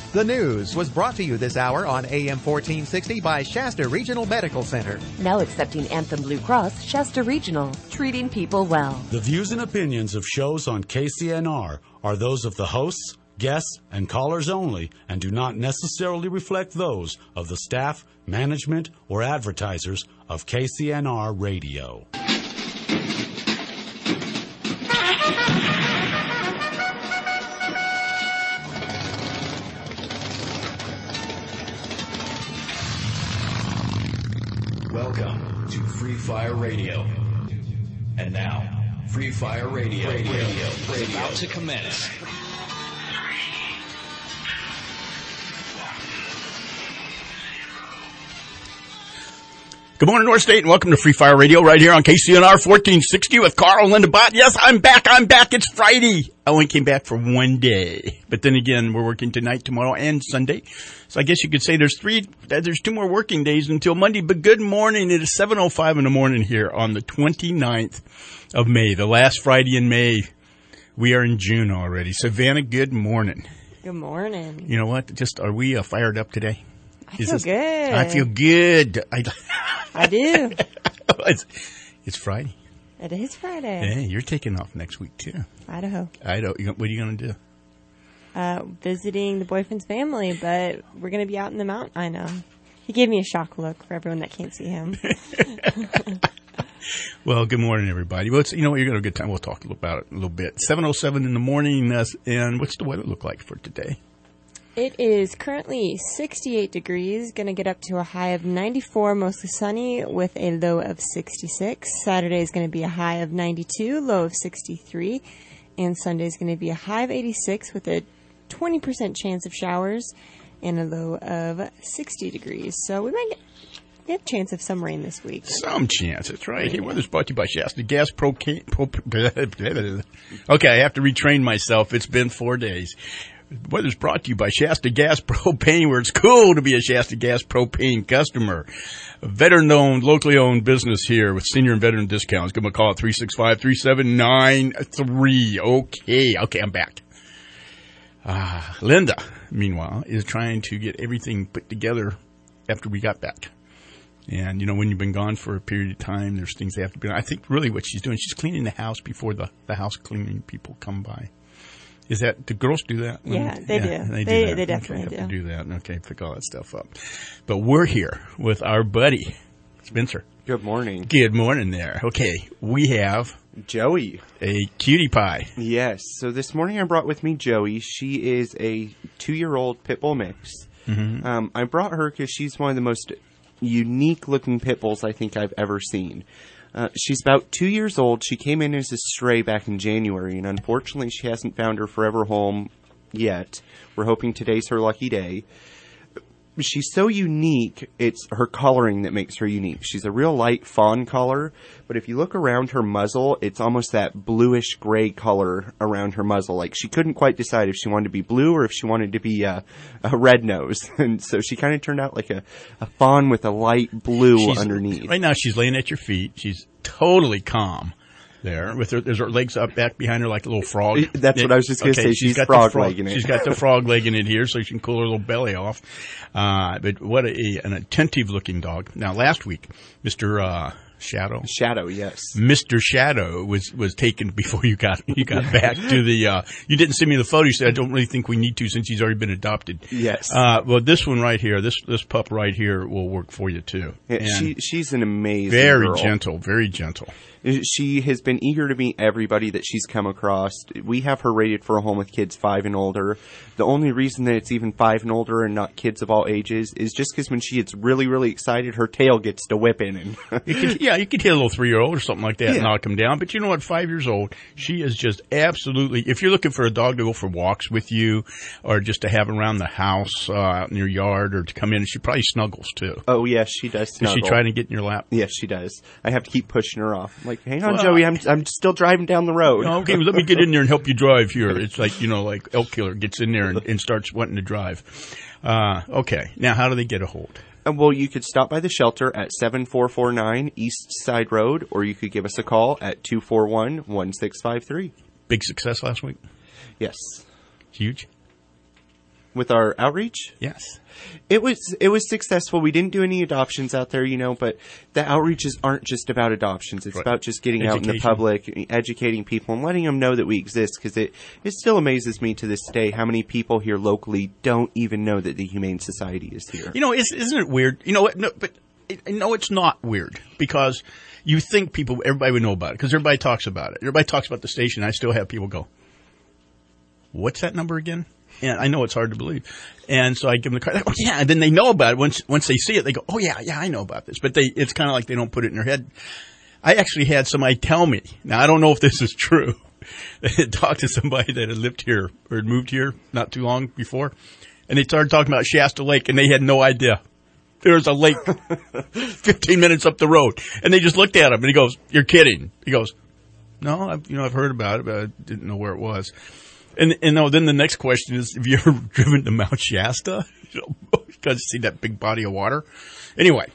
The news was brought to you this hour on AM 1460 by Shasta Regional Medical Center. Now accepting Anthem Blue Cross, Shasta Regional, treating people well. The views and opinions of shows on KCNR are those of the hosts, guests, and callers only and do not necessarily reflect those of the staff, management, or advertisers of KCNR Radio. Welcome to Free Fire Radio. And now, Free Fire Radio is about to commence. Good morning, North State, and welcome to Free Fire Radio right here on KCNR 1460 with Carl and Linda Bott. Yes, I'm back. It's Friday. I only came back for one day. But then again, we're working tonight, tomorrow, and Sunday. So I guess you could say there's two more working days until Monday. But good morning. It is 7:05 in the morning here on the 29th of May, the last Friday in May. We are in June already. Savannah, good morning. Good morning. You know what? Are we fired up today? I feel good. I feel good. I do. It's Friday. It is Friday. Hey, you're taking off next week, too. Idaho. What are you going to do? Visiting the boyfriend's family, but we're going to be out in the mountain. I know. He gave me a shock look for everyone that can't see him. Well, good morning, everybody. Well, you know what? You're going to have a good time. We'll talk about it a little bit. 7:07 in the morning, and what's the weather look like for today? It is currently 68 degrees, going to get up to a high of 94, mostly sunny, with a low of 66. Saturday is going to be a high of 92, low of 63. And Sunday is going to be a high of 86 with a 20% chance of showers and a low of 60 degrees. So we might get a chance of some rain this week. Some chance. That's right. Hey, weather's brought to you by Shasta Gas Propane. Okay, I have to retrain myself. It's been 4 days. Weather's brought to you by Shasta Gas Propane, where it's cool to be a Shasta Gas Propane customer. A veteran-owned, locally owned business here with senior and veteran discounts. Give them a call at 365-3793. Okay, I'm back. Linda, meanwhile, is trying to get everything put together after we got back. And, you know, when you've been gone for a period of time, there's things that have to be done. I think really what she's doing, she's cleaning the house before the house cleaning people come by. Is that, do girls do that? Yeah, they do. They definitely do that. Okay, pick all that stuff up. But we're here with our buddy, Spencer. Good morning. Good morning there. Okay, we have Joey, a cutie pie. Yes. So this morning I brought with me Joey. She is a 2-year-old pit bull mix. Mm-hmm. I brought her because she's one of the most unique-looking pit bulls I think I've ever seen. She's about 2 years old. She came in as a stray back in January, and unfortunately she hasn't found her forever home yet. We're hoping today's her lucky day. She's so unique, it's her coloring that makes her unique. She's a real light fawn color, but if you look around her muzzle, it's almost that bluish gray color around her muzzle. Like, she couldn't quite decide if she wanted to be blue or if she wanted to be a red nose. And so she kind of turned out like a fawn with a light blue underneath. Right now she's laying at your feet. She's totally calm there with her legs up back behind her like a little frog. That's what I was just going to say. She's frog-legging it. She's got the frog-legging it here so she can cool her little belly off. But what an attentive-looking dog. Now, last week, Mr. Shadow. Shadow, yes. Mr. Shadow was taken before you got back to the, you didn't send me the photo. You said, I don't really think we need to since he's already been adopted. Yes. Well, this one right here, this pup right here will work for you too. Yeah, she's an amazing girl. Very gentle. She has been eager to meet everybody that she's come across. We have her rated for a home with kids 5 and older. The only reason that it's even 5 and older and not kids of all ages is just because when she gets really, really excited, her tail gets to whipping. And you could hit a little 3-year-old or something like that and knock him down. But you know what? 5 years old, she is just absolutely, if you're looking for a dog to go for walks with you or just to have around the house, out in your yard or to come in, she probably snuggles too. Oh, yes, she does snuggle. Is she trying to get in your lap? Yes, she does. I have to keep pushing her off. Like, hang on, Joey, I'm still driving down the road. Okay, well, let me get in there and help you drive here. It's like, like Elk Killer gets in there and starts wanting to drive. Okay, now how do they get a hold? Well, you could stop by the shelter at 7449 East Side Road, or you could give us a call at 241-1653. Big success last week? Yes. Huge? with our outreach. Yes. It was successful. We didn't do any adoptions out there, but the outreaches aren't just about adoptions. It's about just getting out in the public, educating people, and letting them know that we exist, because it still amazes me to this day how many people here locally don't even know that the Humane Society is here. Isn't it weird? What? No, but it's not weird, because you think everybody would know about it, because everybody talks about it. Everybody talks about the station. I still have people go, "What's that number again?" And I know it's hard to believe. And so I give them the card. Like, oh, yeah. And then they know about it. Once they see it, they go, oh, yeah, I know about this. But it's kind of like they don't put it in their head. I actually had somebody tell me. Now, I don't know if this is true. They had talked to somebody that had lived here or had moved here not too long before. And they started talking about Shasta Lake, and they had no idea. There's a lake 15 minutes up the road. And they just looked at him, and he goes, you're kidding. He goes, no, I've heard about it, but I didn't know where it was. And then the next question is, have you ever driven to Mount Shasta? Because you see that big body of water. Anyway,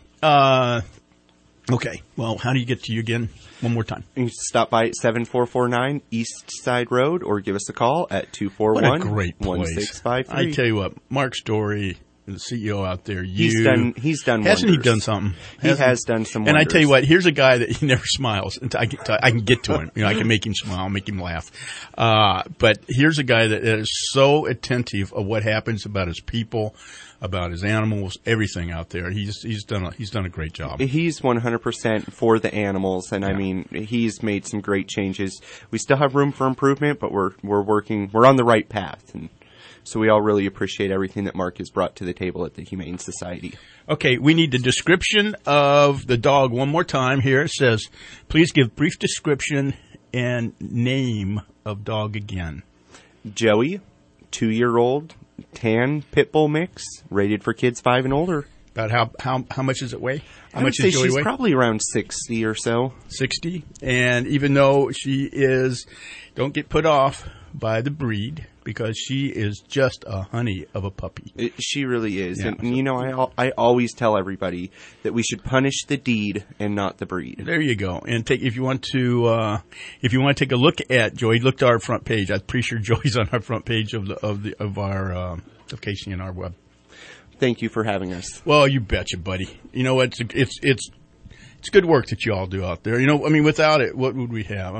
okay. Well, how do you get to you again? One more time. You can stop by at 7449 East Side Road, or give us a call at 241-1653. I tell you what, Mark Story, the CEO out there, he's done hasn't wonders. He done something? He has done some wonders. And I tell you what, here's a guy that he never smiles until I can get to him. I can make him smile, make him laugh. But here's a guy that is so attentive of what happens about his people, about his animals, everything out there. He's done a great job. He's 100% for the animals, and I mean, he's made some great changes. We still have room for improvement, but we're on the right path. And so we all really appreciate everything that Mark has brought to the table at the Humane Society. Okay, we need the description of the dog one more time here. It says, please give brief description and name of dog again. Joey, 2-year-old, tan pit bull mix, rated for kids 5 and older. About how much does it weigh? How I would much say does Joey she's weigh? probably around 60 or so. 60. And even though she is, don't get put off by the breed, because she is just a honey of a puppy. She really is. Yeah, and, I always tell everybody that we should punish the deed and not the breed. There you go. And if you want to take a look at Joey, look to our front page. I'm pretty sure Joey's on our front page of our KCNR web. Thank you for having us. Well, you betcha, buddy. It's good work that you all do out there. Without it, what would we have?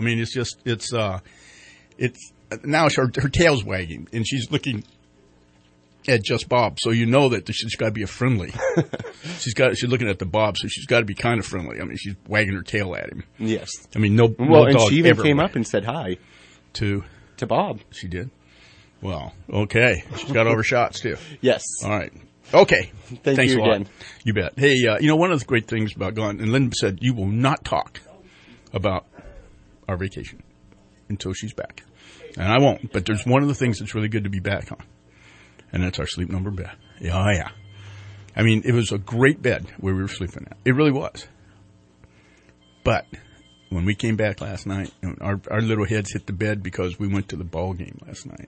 Now her tail's wagging, and she's looking at just Bob, so you know that she's got to be a friendly. She's looking at the Bob, so she's got to be kind of friendly. She's wagging her tail at him. Yes. No and dog she even ever came up and said hi to Bob. She did. Well, okay. She's got all her shots too. Yes. All right. Okay. Thanks you a lot. Again. You bet. Hey, one of the great things about going, and Lynn said you will not talk about our vacation until she's back. And I won't, but there's one of the things that's really good to be back on, and that's our Sleep Number bed. Yeah. It was a great bed where we were sleeping at. It really was. But when we came back last night, our little heads hit the bed because we went to the ball game last night.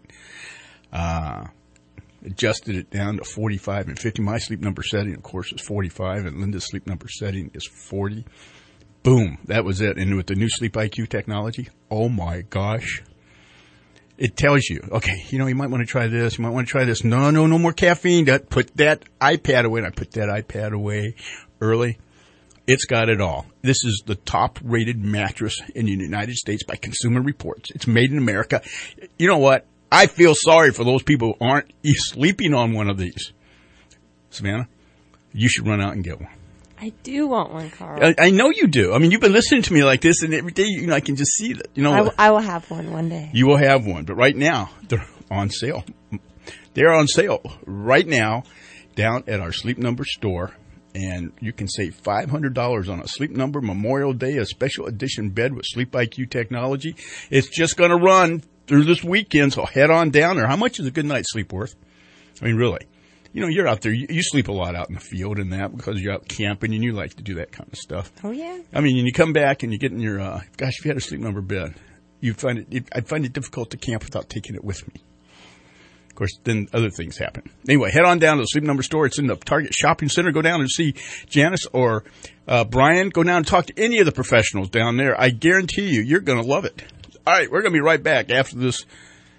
Adjusted it down to 45 and 50. My Sleep Number setting, of course, is 45, and Linda's Sleep Number setting is 40. Boom. That was it. And with the new Sleep IQ technology, oh my gosh. It tells you, okay, you might want to try this. You might want to try this. No more caffeine. Put that iPad away. And I put that iPad away early. It's got it all. This is the top-rated mattress in the United States by Consumer Reports. It's made in America. You know what? I feel sorry for those people who aren't sleeping on one of these. Savannah, you should run out and get one. I do want one, Carl. I know you do. You've been listening to me like this, and every day, I can just see that. I will have one day. You will have one, but right now they're on sale. They're on sale right now down at our Sleep Number store, and you can save $500 on a Sleep Number Memorial Day, a special edition bed with Sleep IQ technology. It's just going to run through this weekend, so head on down there. How much is a good night's sleep worth? Really. You're out there. You sleep a lot out in the field and that because you're out camping and you like to do that kind of stuff. Oh, yeah. And you come back and you get in your, if you had a Sleep Number bed, I'd find it difficult to camp without taking it with me. Of course, then other things happen. Anyway, head on down to the Sleep Number store. It's in the Target Shopping Center. Go down and see Janice or Brian. Go down and talk to any of the professionals down there. I guarantee you're going to love it. All right, we're going to be right back after this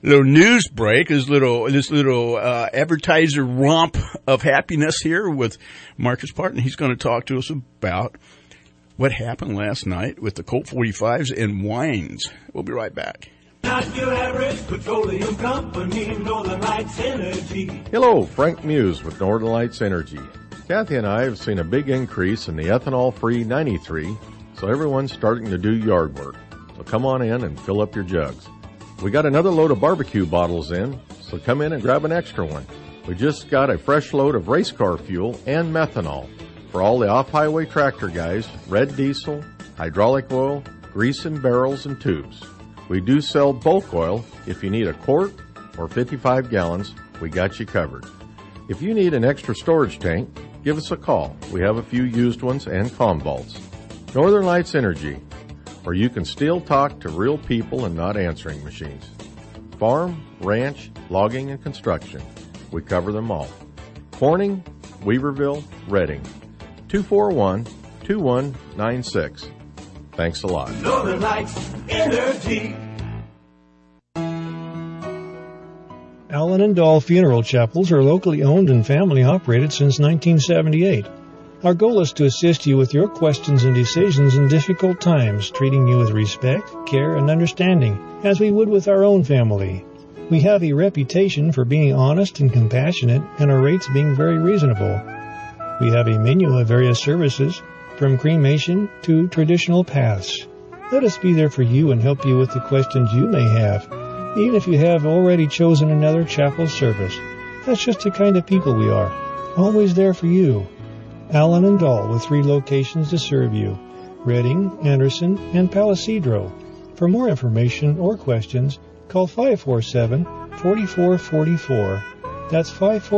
little news break, this little advertiser romp of happiness here with Marcus Parton. He's going to talk to us about what happened last night with the Colt 45s and wines. We'll be right back. Not your average petroleum company, Northern Lights Energy. Hello, Frank Muse with Northern Lights Energy. Kathy and I have seen a big increase in the ethanol-free 93, so everyone's starting to do yard work. So come on in and fill up your jugs. We got another load of barbecue bottles in, so come in and grab an extra one. We just got a fresh load of race car fuel and methanol for all the off-highway tractor guys, red diesel, hydraulic oil, grease in barrels and tubes. We do sell bulk oil. If you need a quart or 55 gallons, we got you covered. If you need an extra storage tank, give us a call. We have a few used ones and comm vaults. Northern Lights Energy, where you can still talk to real people and not answering machines. Farm, ranch, logging, and construction. We cover them all. Corning, Weaverville, Redding. 241-2196. Thanks a lot. Northern Lights Energy. Allen and Dahl Funeral Chapels are locally owned and family operated since 1978. Our goal is to assist you with your questions and decisions in difficult times, treating you with respect, care, and understanding, as we would with our own family. We have a reputation for being honest and compassionate, and our rates being very reasonable. We have a menu of various services, from cremation to traditional paths. Let us be there for you and help you with the questions you may have, even if you have already chosen another chapel service. That's just the kind of people we are, always there for you. Allen and Dahl, with 3 locations to serve you, Redding, Anderson, and Palisadro. For more information or questions, call 547-4444. That's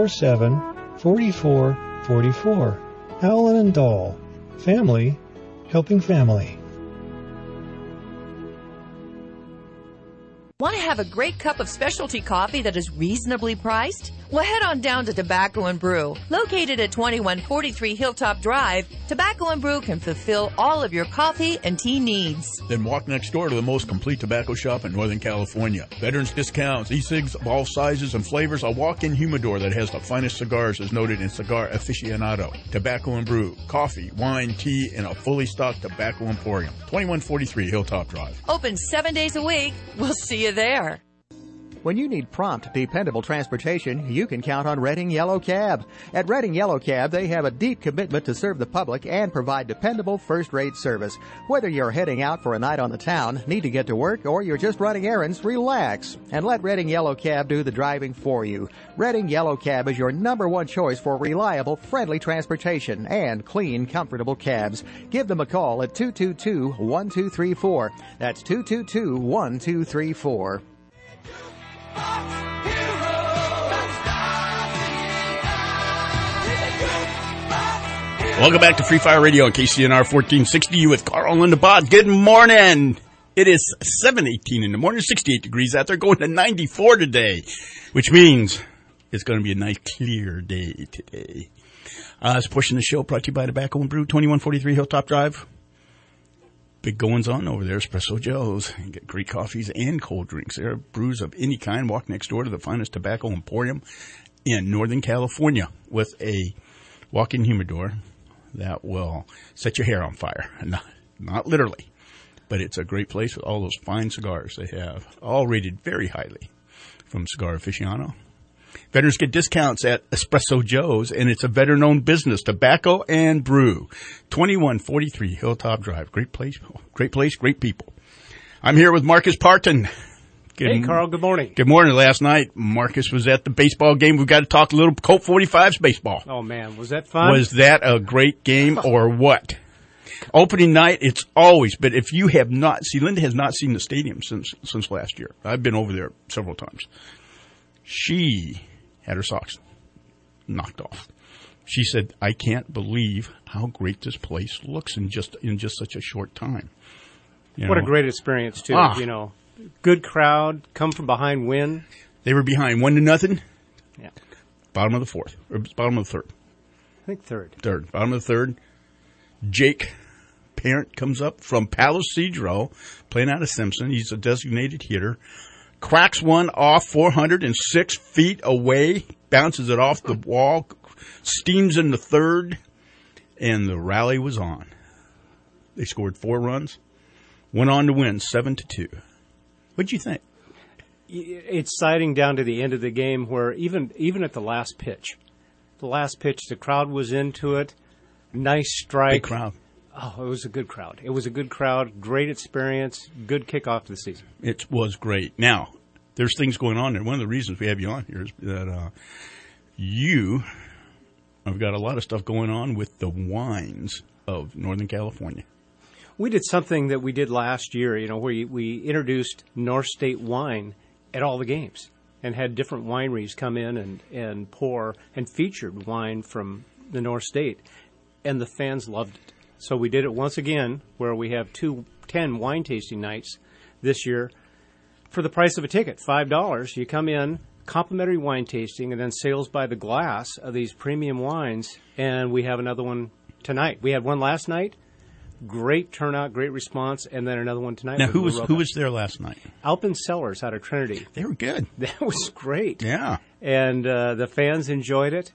547-4444. Allen and Dahl. Family helping family. Want to have a great cup of specialty coffee that is reasonably priced? Well, head on down to Tobacco & Brew. Located at 2143 Hilltop Drive, Tobacco & Brew can fulfill all of your coffee and tea needs. Then walk next door to the most complete tobacco shop in Northern California. Veterans discounts, e-cigs of all sizes and flavors, a walk-in humidor that has the finest cigars as noted in Cigar Aficionado. Tobacco & Brew, coffee, wine, tea, and a fully stocked tobacco emporium. 2143 Hilltop Drive. Open 7 days a week. We'll see you there. When you need prompt, dependable transportation, you can count on Redding Yellow Cab. At Redding Yellow Cab, they have a deep commitment to serve the public and provide dependable first-rate service. Whether you're heading out for a night on the town, need to get to work, or you're just running errands, relax and let Redding Yellow Cab do the driving for you. Redding Yellow Cab is your #1 choice for reliable, friendly transportation and clean, comfortable cabs. Give them a call at 222-1234. That's 222-1234. Welcome back to Free Fire Radio on KCNR 1460 with Carl and Linda Bott. Good morning. It is 7:18 in the morning, 68 degrees out there, going to 94 today, which means it's going to be a nice clear day today. This portion of the show brought to you by Tobacco & Brew, 2143 Hilltop Drive. Big goings on over there, Espresso Joe's. You get great coffees and cold drinks there. Brews of any kind. Walk next door to the finest tobacco emporium in Northern California with a walk-in humidor that will set your hair on fire. Not literally, but it's a great place with all those fine cigars they have, all rated very highly from Cigar Aficionado. Veterans get discounts at Espresso Joe's, and it's a veteran-owned business. Tobacco & Brew, 2143 Hilltop Drive. Great place, great people. I'm here with Marcus Parton. Hey, Carl, good morning. Good morning. Last night, Marcus was at the baseball game. We've got to talk a little Colt 45s baseball. Oh, man, was that fun? Was that a great game or what? Opening night, it's always, but if you have not, Linda has not seen the stadium since last year. I've been over there several times. She had her socks knocked off. She said, I can't believe how great this place looks in just such a short time. What a great experience, too. You know, good crowd, come from behind, win. They were behind 1-0. Yeah. Bottom of the fourth, or bottom of the third. I think third. Bottom of the third. Jake Parent comes up from Palisadro, playing out of Simpson. He's a designated hitter. cracks one off 406 feet away, bounces it off the wall, steams in the third, and the rally was on. They scored 4 runs, went on to win 7-2. What'd you think? It's siding down to the end of the game where even at the last pitch, the crowd was into it. Nice strike. Big crowd. Oh, it was a good crowd. It was a good crowd, great experience, good kickoff to the season. It was great. Now, there's things going on there. One of the reasons we have you on here is that you have got a lot of stuff going on with the wines of Northern California. We did something that we did last year, where we introduced North State wine at all the games and had different wineries come in and pour and featured wine from the North State. And the fans loved it. So we did it once again, where we have 10 wine tasting nights this year for the price of a ticket, $5. You come in, complimentary wine tasting, and then sales by the glass of these premium wines. And we have another one tonight. We had one last night. Great turnout, great response, and then another one tonight. Now, who was there last night? Alpen Cellars out of Trinity. They were good. That was great. Yeah. And the fans enjoyed it.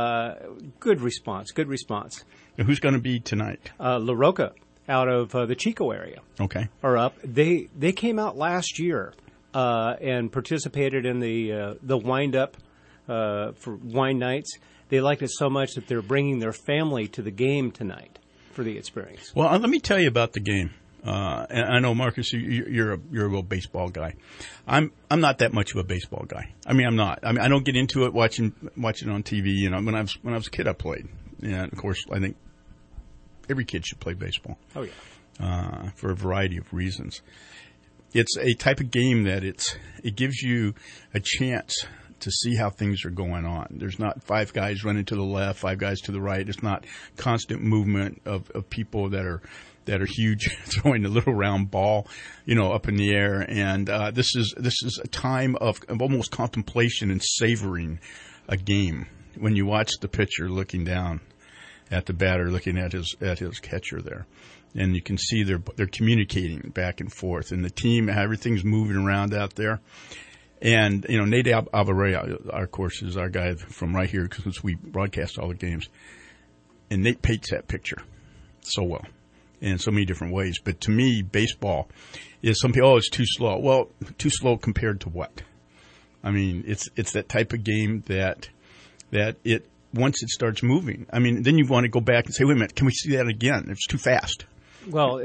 Good response. And who's going to be tonight? La Roca out of the Chico area. Okay. Are up. They came out last year and participated in the wind-up for wine nights. They liked it so much that they're bringing their family to the game tonight for the experience. Well, let me tell you about the game. And I know, Marcus, you're a real baseball guy. I'm not that much of a baseball guy. I mean, I'm not. I mean, I don't get into it watching on TV. When I was a kid, I played. And of course, I think every kid should play baseball. Oh yeah. For a variety of reasons. It's a type of game that it gives you a chance to see how things are going on. There's not 5 guys running to the left, 5 guys to the right. It's not constant movement of people that are huge throwing a little round ball, up in the air. And this is a time of almost contemplation and savoring a game when you watch the pitcher looking down at the batter, looking at his catcher there. And you can see they're communicating back and forth, and the team, everything's moving around out there. And, Nate Alvarez, of course, is our guy from right here because we broadcast all the games. And Nate paints that picture so well in so many different ways. But to me, baseball is some people, it's too slow. Well, too slow compared to what? I mean, it's that type of game that it, once it starts moving, I mean, then you want to go back and say, wait a minute, can we see that again? It's too fast. Well,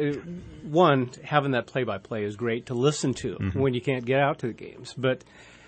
having that play-by-play is great to listen to when you can't get out to the games. But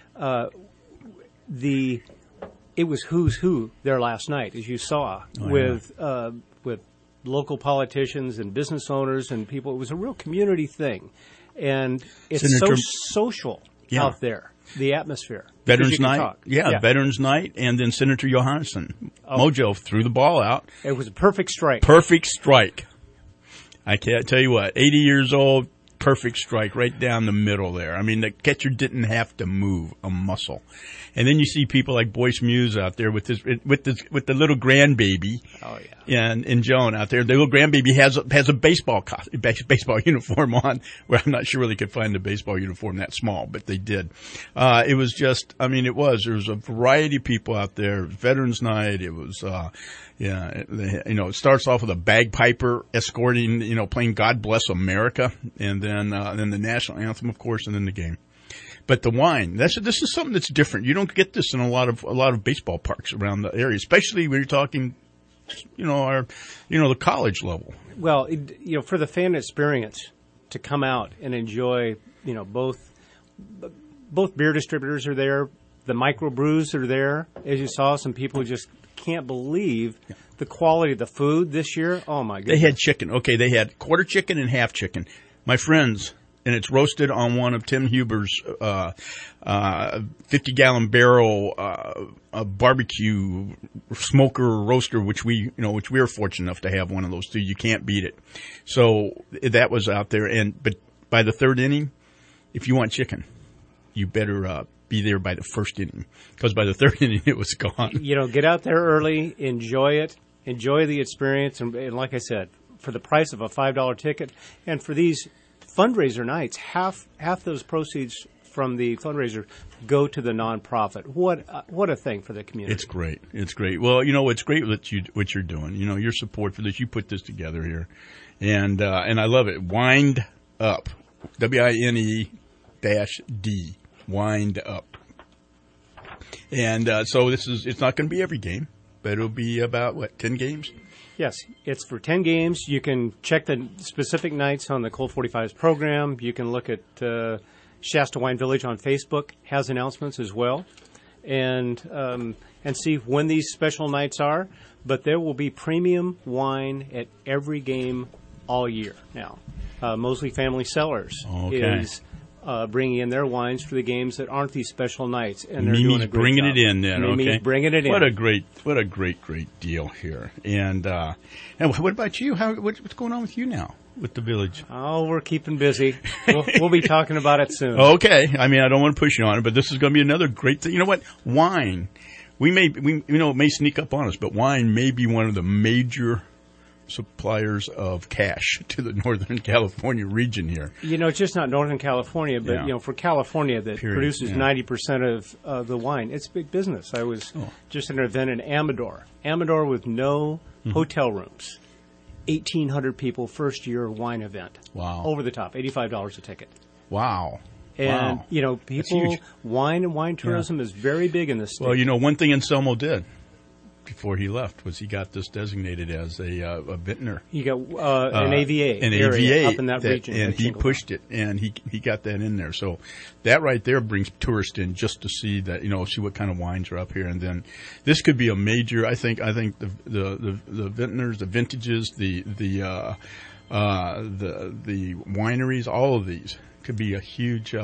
it was who's who there last night, as you saw, with local politicians and business owners and people. It was a real community thing, and it's so social out there. The atmosphere. Veterans Night, Veterans Night, and then Senator Johansson. Mojo threw the ball out. It was a perfect strike. Perfect strike. I can't tell you what, 80 years old, perfect strike right down the middle there. I mean, the catcher didn't have to move a muscle. And then you see people like Boyce Muse out there with the little grandbaby. Oh yeah. And Joan out there. The little grandbaby has a baseball uniform on, where I'm not sure where they could find the baseball uniform that small, but they did. It was just, I mean, there was a variety of people out there. It was Veterans Night. It was, it starts off with a bagpiper escorting, playing God Bless America, and then the national anthem, of course, and then the game. But the wine, this is something that's different. You don't get this in a lot of baseball parks around the area, especially when you're talking, the college level. Well, for the fan experience to come out and enjoy, both beer distributors are there, the microbrews are there. As you saw, some people just can't believe the quality of the food this year. Oh my goodness! They had chicken. Okay, they had quarter chicken and half chicken. My friends. And it's roasted on one of Tim Huber's 50-gallon barrel barbecue smoker roaster, which we are fortunate enough to have one of those too. You can't beat it. So that was out there. But by the third inning, if you want chicken, you better be there by the first inning, because by the third inning it was gone. Get out there early, enjoy it, enjoy the experience, and like I said, for the price of a $5 ticket, and for these fundraiser nights, half those proceeds from the fundraiser go to the nonprofit. What a thing for the community. It's great. It's great. Well, it's great what you're doing. Your support for this. You put this together here, and I love it. Wind Up, WINE-D, Wind Up, and so it's not going to be every game, but it'll be about 10 games. Yes, it's for 10 games. You can check the specific nights on the Colt 45's program. You can look at Shasta Wine Village on Facebook, has announcements as well, and see when these special nights are. But there will be premium wine at every game all year now. Mosley Family Cellars is bringing in their wines for the games that aren't these special nights, and they're doing a great bringing job. it in then. Mimi's bringing it in. What a great deal here. And what about you? What's going on with you now with the village? Oh, we're keeping busy. We'll be talking about it soon. Okay. I mean, I don't want to push you on it, but this is going to be another great thing. You know what? Wine. It may sneak up on us, but wine may be one of the major suppliers of cash to the Northern California region here. It's just not Northern California, but for California that produces 90% of the wine, it's big business. I was just at an event in Amador with no hotel rooms. 1,800 people, first year wine event. Wow. Over the top, $85 a ticket. Wow. And, people, wine and wine tourism is very big in this state. Well, one thing Anselmo did before he left was he got this designated as a vintner. He got an AVA area up in that region. And he pushed it, and he got that in there. So that right there brings tourists in just to see that, see what kind of wines are up here. And then this could be a major, I think the vintners, the vintages, the wineries, all of these could be a huge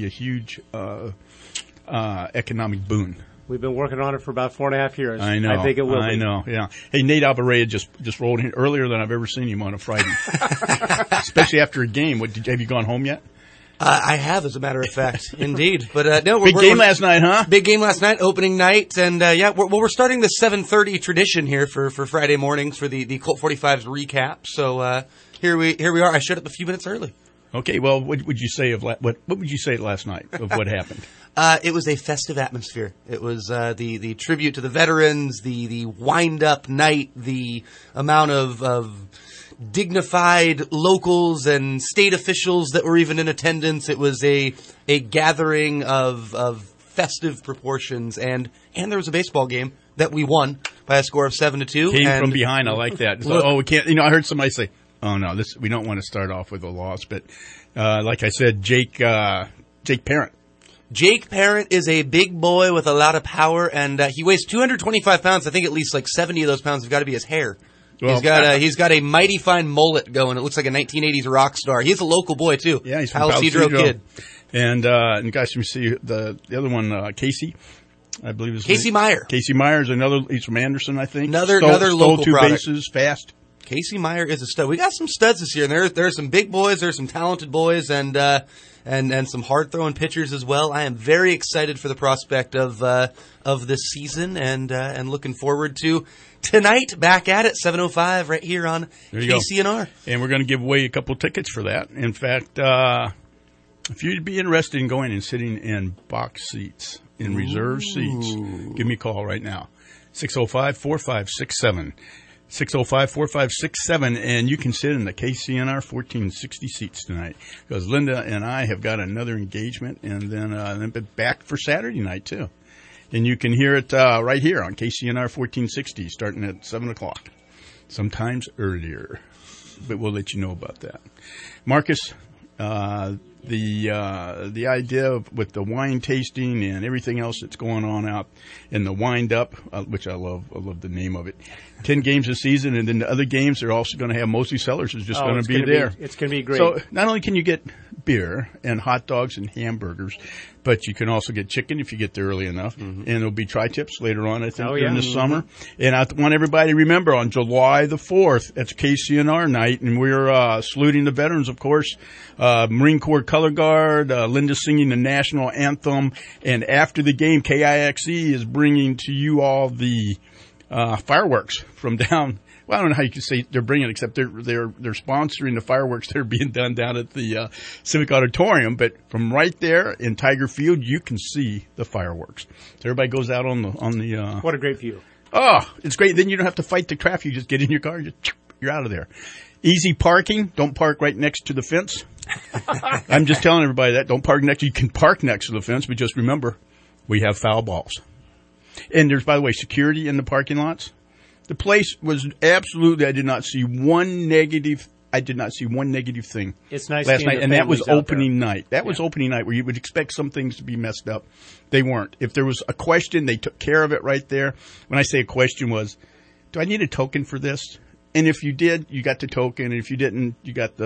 economic boon. We've been working on it for about 4.5 years. I know. I think it will be. I know, yeah. Hey, Nate Alvarez just rolled in earlier than I've ever seen him on a Friday. Especially after a game. Have you gone home yet? I have, as a matter of fact. Indeed. But no, big game last night, huh? Big game last night, opening night. And we're starting the 7:30 tradition here for Friday mornings for the Colt 45's recap. So here we are. I showed up a few minutes early. Okay, well, what would you say what would you say last night of what happened? It was a festive atmosphere. It was the tribute to the veterans, the wind-up night, the amount of dignified locals and state officials that were even in attendance. It was a gathering of festive proportions, and there was a baseball game that we won by a score of 7-2. Came from behind. I like that. We can't. I heard somebody say, "Oh no, we don't want to start off with a loss." But like I said, Jake Parent. Jake Parent is a big boy with a lot of power, and he weighs 225 pounds. I think at least like 70 of those pounds have got to be his hair. Well, he's got a mighty fine mullet going. It looks like a 1980s rock star. He's a local boy too. Yeah, he's from Palo Cedro kid. And guys, let me see the other one, Casey. I believe is Casey Meyer. Casey Meyer is another. He's from Anderson, I think. Another stole local 2 product. bases fast. Casey Meyer is a stud. We got some studs this year, and there's some big boys, there's some talented boys, and some hard throwing pitchers as well. I am very excited for the prospect of this season, and looking forward to tonight. Back at it, 7:05, right here on KCNR. And we're going to give away a couple tickets for that. In fact, if you'd be interested in going and sitting in box seats, in reserve seats, give me a call right now, 605-4567. 605-4567, and you can sit in the KCNR 1460 seats tonight, because Linda and I have got another engagement, and then back for Saturday night too. And you can hear it right here on KCNR 1460, starting at 7 o'clock, sometimes earlier, but we'll let you know about that. Marcus, the idea with the wine tasting and everything else that's going on out in the wind up, which I love the name of it. 10 games a season, and then the other games are also going to have Mosley Cellars is just going to be there. It's going to be great. So not only can you get beer and hot dogs and hamburgers, but you can also get chicken if you get there early enough. Mm-hmm. And there'll be tri-tips later on, I think, during the summer. And I want everybody to remember on July the 4th, it's KCNR night, and we're saluting the veterans, of course. Marine Corps Color Guard, Linda singing the national anthem. And after the game, KIXE is bringing to you all the fireworks from down. Well, I don't know how you can say they're bringing it, except they're sponsoring the fireworks that are being done down at the Civic Auditorium. But from right there in Tiger Field, you can see the fireworks. So everybody goes out on the. What a great view! Oh, it's great. Then you don't have to fight the traffic. You just get in your car, you're out of there. Easy parking. Don't park right next to the fence. I'm just telling everybody that. Don't park next. You can park next to the fence, but just remember, we have foul balls. And there's, by the way, security in the parking lots. The place was absolutely, I did not see one negative thing. It's nice last night, and that was opening there. night. That was opening night where you would expect some things to be messed up. They weren't. If there was a question, they took care of it right there. When I say a question was, do I need a token for this? And if you did, you got the token. And if you didn't,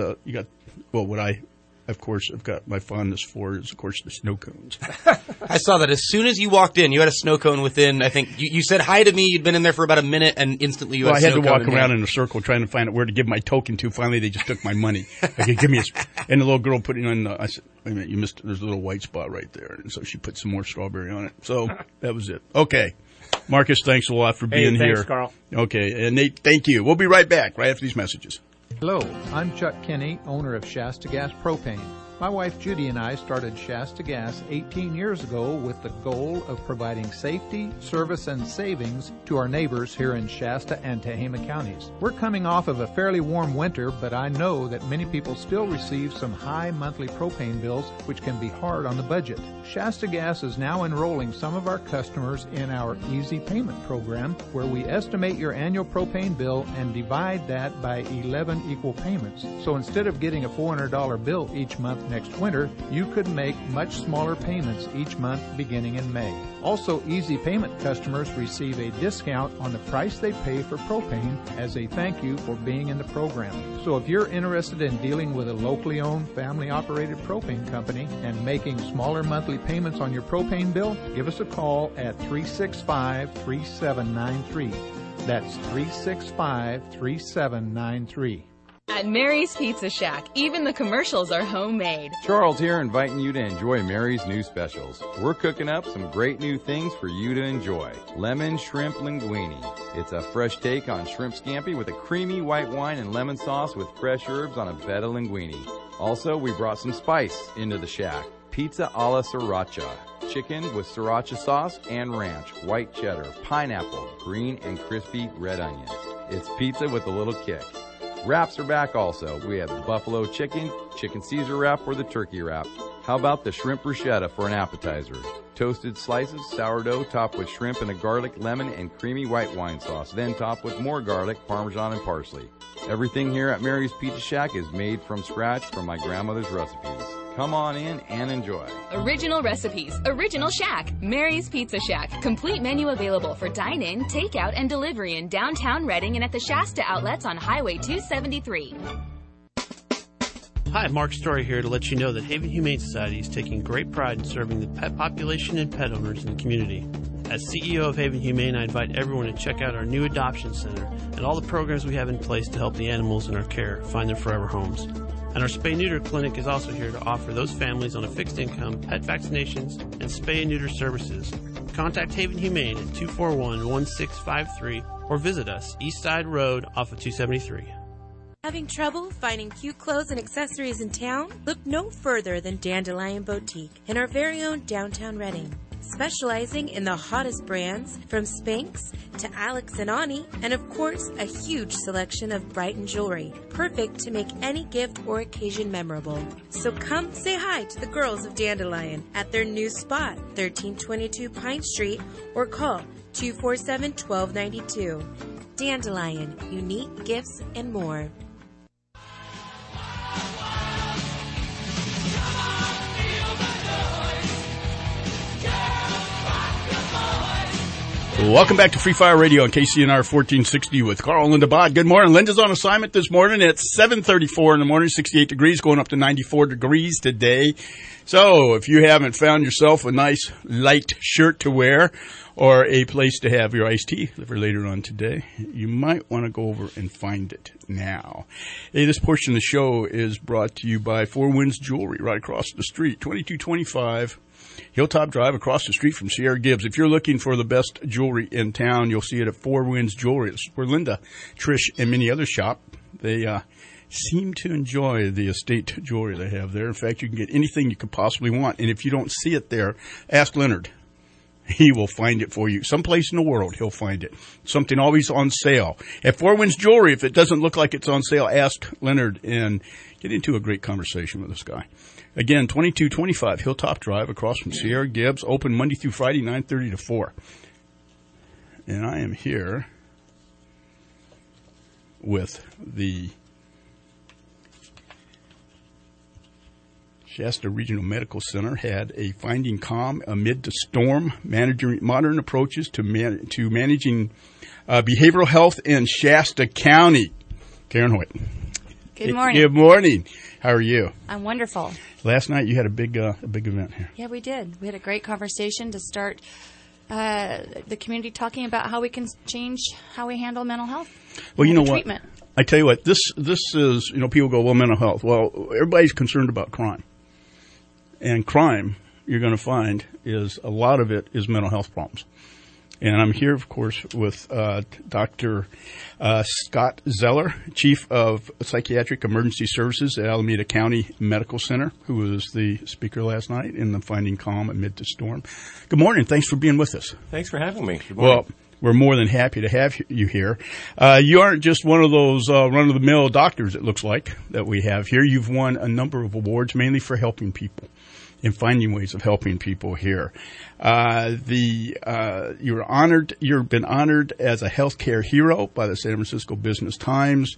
what I, of course, have got my fondness for is, of course, the snow cones. I saw that as soon as you walked in, you had a snow cone within, I think, you said hi to me, you'd been in there for about a minute, and instantly you had a snow cone. I had to walk around in a circle trying to find out where to give my token to. Finally, they just took my money. Like, give me and the little girl put it on, I said, wait a minute, you missed, there's a little white spot right there. And so she put some more strawberry on it. So that was it. Okay. Marcus, thanks a lot for being here. Thanks, Carl. Okay. And Nate, thank you. We'll be right back right after these messages. Hello, I'm Chuck Kinney, owner of Shasta Gas Propane. My wife Judy and I started Shasta Gas 18 years ago with the goal of providing safety, service, and savings to our neighbors here in Shasta and Tehama counties. We're coming off of a fairly warm winter, but I know that many people still receive some high monthly propane bills, which can be hard on the budget. Shasta Gas is now enrolling some of our customers in our Easy Payment program, where we estimate your annual propane bill and divide that by 11 equal payments. So instead of getting a $400 bill each month next winter, you could make much smaller payments each month beginning in May. Also, Easy Payment customers receive a discount on the price they pay for propane as a thank you for being in the program. So if you're interested in dealing with a locally owned, family-operated propane company and making smaller monthly payments on your propane bill, give us a call at 365-3793. That's 365-3793. At Mary's Pizza Shack, even the commercials are homemade. Charles here, inviting you to enjoy Mary's new specials. We're cooking up some great new things for you to enjoy. Lemon shrimp linguine. It's a fresh take on shrimp scampi with a creamy white wine and lemon sauce with fresh herbs on a bed of linguine. Also, we brought some spice into the shack. Pizza alla sriracha. Chicken with sriracha sauce and ranch, white cheddar, pineapple, green and crispy red onions. It's pizza with a little kick. Wraps are back also. We have the buffalo chicken, chicken Caesar wrap, or the turkey wrap. How about the shrimp bruschetta for an appetizer? Toasted slices, sourdough topped with shrimp and a garlic, lemon, and creamy white wine sauce, then topped with more garlic, parmesan, and parsley. Everything here at Mary's Pizza Shack is made from scratch from my grandmother's recipes. Come on in and enjoy. Original recipes, original shack. Mary's Pizza Shack. Complete menu available for dine-in, takeout, and delivery in downtown Reading and at the Shasta outlets on Highway 273. Hi, Mark Story here to let you know that Haven Humane Society is taking great pride in serving the pet population and pet owners in the community. As CEO of Haven Humane, I invite everyone to check out our new adoption center and all the programs we have in place to help the animals in our care find their forever homes. And our spay-neuter clinic is also here to offer those families on a fixed income pet vaccinations and spay and neuter services. Contact Haven Humane at 241-1653 or visit us East Side Road off of 273. Having trouble finding cute clothes and accessories in town? Look no further than Dandelion Boutique in our very own downtown Reading. Specializing in the hottest brands from Spanx to Alex and Ani, and of course a huge selection of Brighton jewelry, perfect to make any gift or occasion memorable. So come say hi to the girls of Dandelion at their new spot, 1322 Pine Street, or call 247-1292. Dandelion, unique gifts and more. Welcome back to Free Fire Radio on KCNR 1460 with Carl and Linda Bod. Good morning. Linda's on assignment this morning at 7:34 in the morning, 68 degrees, going up to 94 degrees today. So if you haven't found yourself a nice light shirt to wear or a place to have your iced tea for later on today, you might want to go over and find it now. Hey, this portion of the show is brought to you by Four Winds Jewelry right across the street, 2225 Hilltop Drive across the street from Sierra Gibbs. If you're looking for the best jewelry in town, you'll see it at Four Winds Jewelry. It's where Linda, Trish, and many others shop. They seem to enjoy the estate jewelry they have there. In fact, you can get anything you could possibly want. And if you don't see it there, ask Leonard. He will find it for you. Someplace in the world, he'll find it. Something always on sale. At Four Winds Jewelry, if it doesn't look like it's on sale, ask Leonard and get into a great conversation with this guy. Again, 2225 Hilltop Drive across from Sierra Gibbs. Open Monday through Friday, 9:30 to 4. And I am here with the Shasta Regional Medical Center. Had a Finding Calm Amid the Storm, modern approaches to managing behavioral health in Shasta County. Karen Hoyt. Good morning. Good morning. How are you? I'm wonderful. Last night you had a big event here. Yeah, we did. We had a great conversation to start the community talking about how we can change how we handle mental health. Well, you know what? Treatment. I tell you what, this is, people go, well, mental health. Well, everybody's concerned about crime. And crime, you're going to find, is a lot of it is mental health problems. And I'm here, of course, with Dr. Scott Zeller, Chief of Psychiatric Emergency Services at Alameda County Medical Center, who was the speaker last night in the Finding Calm Amid the Storm. Good morning. Thanks for being with us. Thanks for having me. Good morning. Well, we're more than happy to have you here. You aren't just one of those run-of-the-mill doctors, it looks like, that we have here. You've won a number of awards, mainly for helping people and finding ways of helping people here. You're honored. You've been honored as a healthcare hero by the San Francisco Business Times.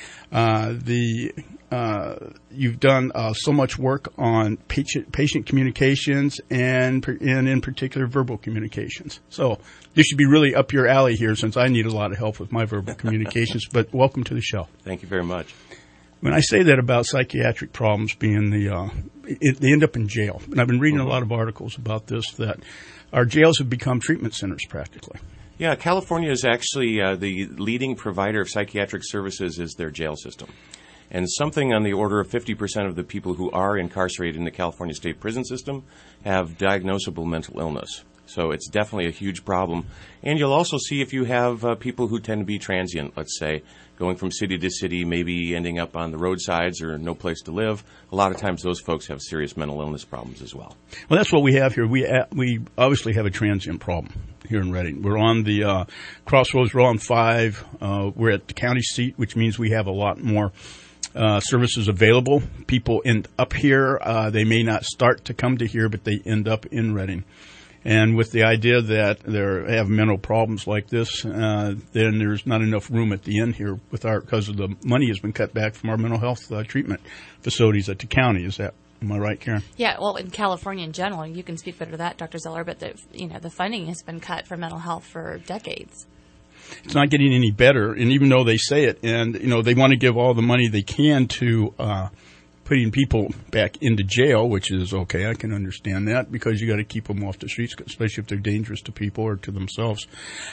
You've done so much work on patient communications and in particular verbal communications. So this should be really up your alley here, since I need a lot of help with my verbal communications. But welcome to the show. Thank you very much. When I say that about psychiatric problems being they end up in jail. And I've been reading a lot of articles about this, that our jails have become treatment centers practically. Yeah, California is actually the leading provider of psychiatric services is their jail system. And something on the order of 50% of the people who are incarcerated in the California state prison system have diagnosable mental illness. So it's definitely a huge problem. And you'll also see if you have people who tend to be transient, let's say, going from city to city, maybe ending up on the roadsides or no place to live. A lot of times those folks have serious mental illness problems as well. Well, that's what we have here. We obviously have a transient problem here in Redding. We're on the crossroads. We're on 5. We're at the county seat, which means we have a lot more services available. People end up here. They may not start to come to here, but they end up in Redding. And with the idea that they have mental problems like this, then there's not enough room at the end here because of the money has been cut back from our mental health treatment facilities at the county. Am I right, Karen? Yeah, well, in California in general, you can speak better to that, Dr. Zeller, but the funding has been cut for mental health for decades. It's not getting any better, and even though they say it, and they want to give all the money they can to putting people back into jail, which is okay. I can understand that, because you got to keep them off the streets, especially if they're dangerous to people or to themselves.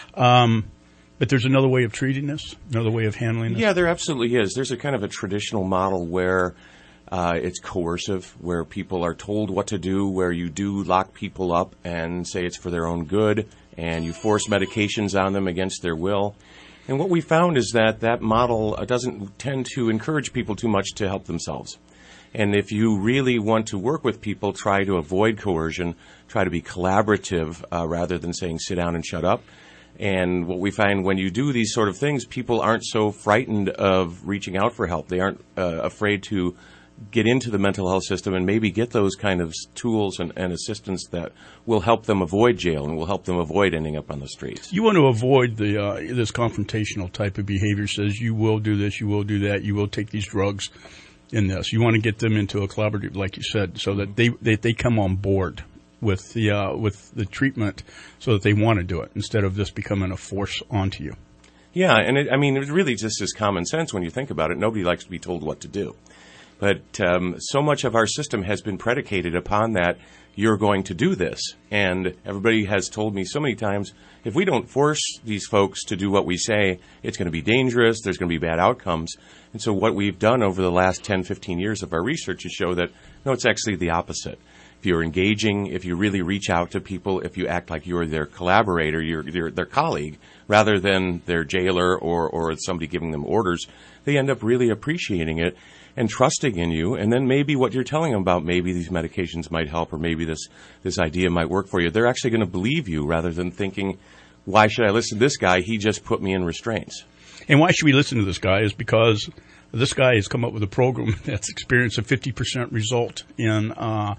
But there's another way of treating this, another way of handling this. Yeah, there absolutely is. There's a kind of a traditional model where it's coercive, where people are told what to do, where you do lock people up and say it's for their own good, and you force medications on them against their will. And what we found is that model doesn't tend to encourage people too much to help themselves. And if you really want to work with people, try to avoid coercion, try to be collaborative rather than saying sit down and shut up. And what we find when you do these sort of things, people aren't so frightened of reaching out for help. They aren't afraid to get into the mental health system and maybe get those kind of tools and assistance that will help them avoid jail and will help them avoid ending up on the streets. You want to avoid this confrontational type of behavior, says you will do this, you will do that, you will take these drugs in this. You want to get them into a collaborative, like you said, so that they come on board with the treatment, so that they want to do it instead of this becoming a force onto you. Yeah, and it really just is common sense when you think about it. Nobody likes to be told what to do. But so much of our system has been predicated upon that you're going to do this. And everybody has told me so many times, if we don't force these folks to do what we say, it's going to be dangerous, there's going to be bad outcomes. And so what we've done over the last 10, 15 years of our research is show that, no, it's actually the opposite. if you're engaging, if you really reach out to people, if you act like you're their collaborator, you're their colleague, rather than their jailer or somebody giving them orders, they end up really appreciating it and trusting in you. And then maybe what you're telling them about, maybe these medications might help, or maybe this idea might work for you, they're actually going to believe you rather than thinking, why should I listen to this guy? He just put me in restraints. And why should we listen to this guy is because this guy has come up with a program that's experienced a 50% result in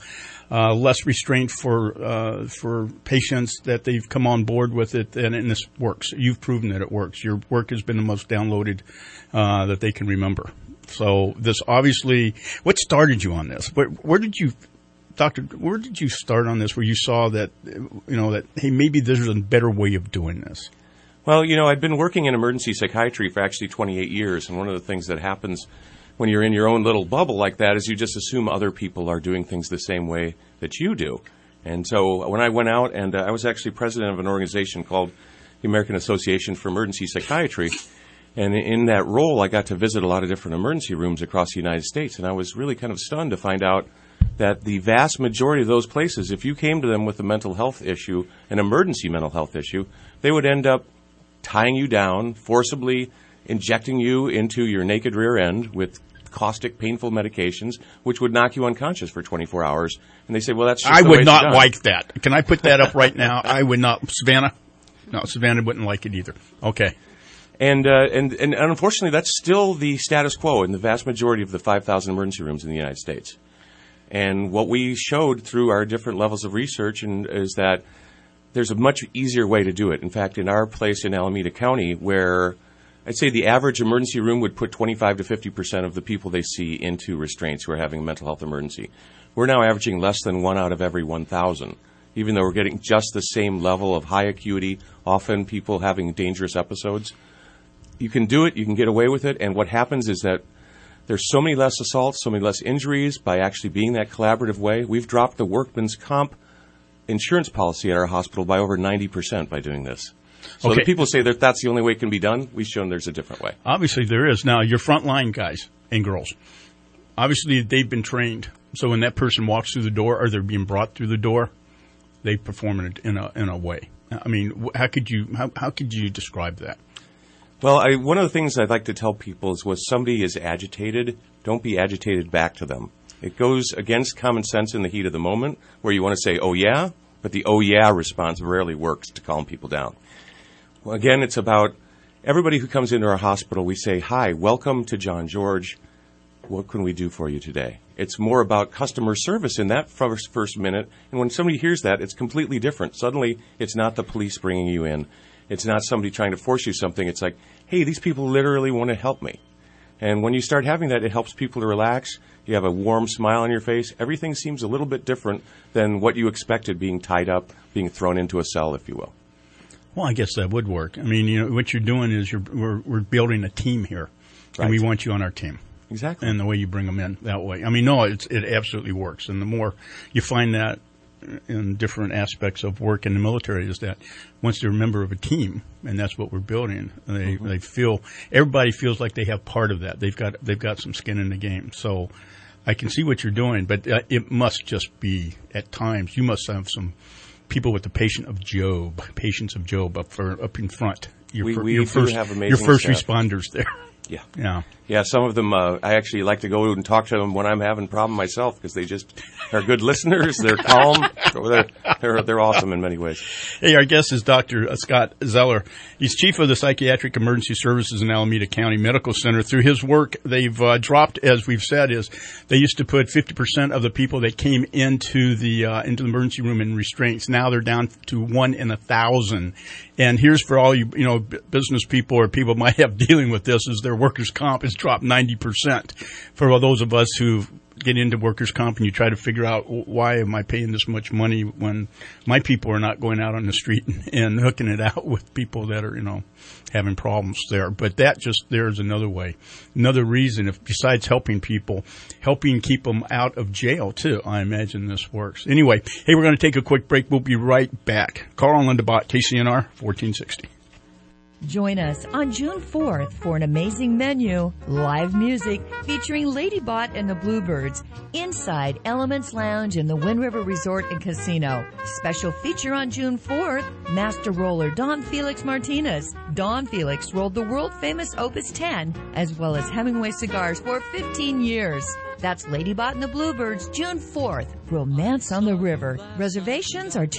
less restraint for patients that they've come on board with it, and this works. You've proven that it works. Your work has been the most downloaded that they can remember. So this obviously, what started you on this? Where did you, Doctor, where did you start on this where you saw that, that, hey, maybe there's a better way of doing this? Well, I've been working in emergency psychiatry for actually 28 years, and one of the things that happens when you're in your own little bubble like that is you just assume other people are doing things the same way that you do. And so when I went out, and I was actually president of an organization called the American Association for Emergency Psychiatry, and in that role I got to visit a lot of different emergency rooms across the United States, and I was really kind of stunned to find out that the vast majority of those places, if you came to them with a mental health issue, an emergency mental health issue, they would end up tying you down, forcibly injecting you into your naked rear end with caustic, painful medications, which would knock you unconscious for 24 hours. And they say, well, that's just I the way would it's not done. like that. Can I put that up right now? I would not. Savannah? No, Savannah wouldn't like it either. Okay. And unfortunately, that's still the status quo in the vast majority of the 5,000 emergency rooms in the United States. And what we showed through our different levels of research is that there's a much easier way to do it. In fact, in our place in Alameda County, where I'd say the average emergency room would put 25 to 50% of the people they see into restraints who are having a mental health emergency, we're now averaging less than 1 out of every 1,000, even though we're getting just the same level of high acuity, often people having dangerous episodes. You can do it, you can get away with it, and what happens is that there's so many less assaults, so many less injuries by actually being that collaborative way. We've dropped the workman's comp insurance policy at our hospital by over 90% by doing this. So Okay. the people say that that's the only way it can be done. We've shown there's a different way. Obviously, there is. Now, your frontline guys and girls, obviously, they've been trained. So when that person walks through the door or they're being brought through the door, they perform in a way. I mean, how could you describe that? Well, one of the things I'd like to tell people is when somebody is agitated, don't be agitated back to them. It goes against common sense in the heat of the moment where you want to say, oh, yeah, but the oh, yeah response rarely works to calm people down. Well, again, it's about everybody who comes into our hospital, we say, hi, welcome to John George. What can we do for you today? It's more about customer service in that first minute. And when somebody hears that, it's completely different. Suddenly, it's not the police bringing you in. It's not somebody trying to force you something. It's like, hey, these people literally want to help me. And when you start having that, it helps people to relax. You have a warm smile on your face. Everything seems a little bit different than what you expected being tied up, being thrown into a cell, if you will. Well, I guess that would work. I mean, what you're doing is we're building a team here, and we want you on our team. Exactly. And the way you bring them in that way. I mean, no, it absolutely works. And the more you find that in different aspects of work in the military is that once they're a member of a team, and that's what we're building, they feel, everybody feels like they have part of that. They've got some skin in the game. So I can see what you're doing, but it must just be at times you must have some people with the patience of Job up in front. Your first responders there. Yeah. Some of them, I actually like to go and talk to them when I'm having a problem myself because they just are good listeners. They're calm. They're awesome in many ways. Hey, our guest is Dr. Scott Zeller. He's chief of the Psychiatric Emergency Services in Alameda County Medical Center. Through his work, they've dropped, as we've said, they used to put 50% of the people that came into the emergency room in restraints. Now they're down to 1 in 1,000. And here's for all you business people or people might have dealing with this is their workers' comp has dropped 90%. For those of us who get into workers' comp and you try to figure out why am I paying this much money when my people are not going out on the street and hooking it out with people that are, having problems there. But there's another way, another reason, besides helping people, helping keep them out of jail too. I imagine this works. Anyway, hey, we're going to take a quick break. We'll be right back. Carl and Linda Bott, KCNR 1460. Join us on June 4th for an amazing menu, live music featuring Ladybot and the Bluebirds inside Elements Lounge in the Wind River Resort and Casino. Special feature on June 4th, master roller Don Felix Martinez. Don Felix rolled the world-famous Opus 10 as well as Hemingway cigars for 15 years. That's Ladybot and the Bluebirds, June 4th. Romance on the River. Reservations are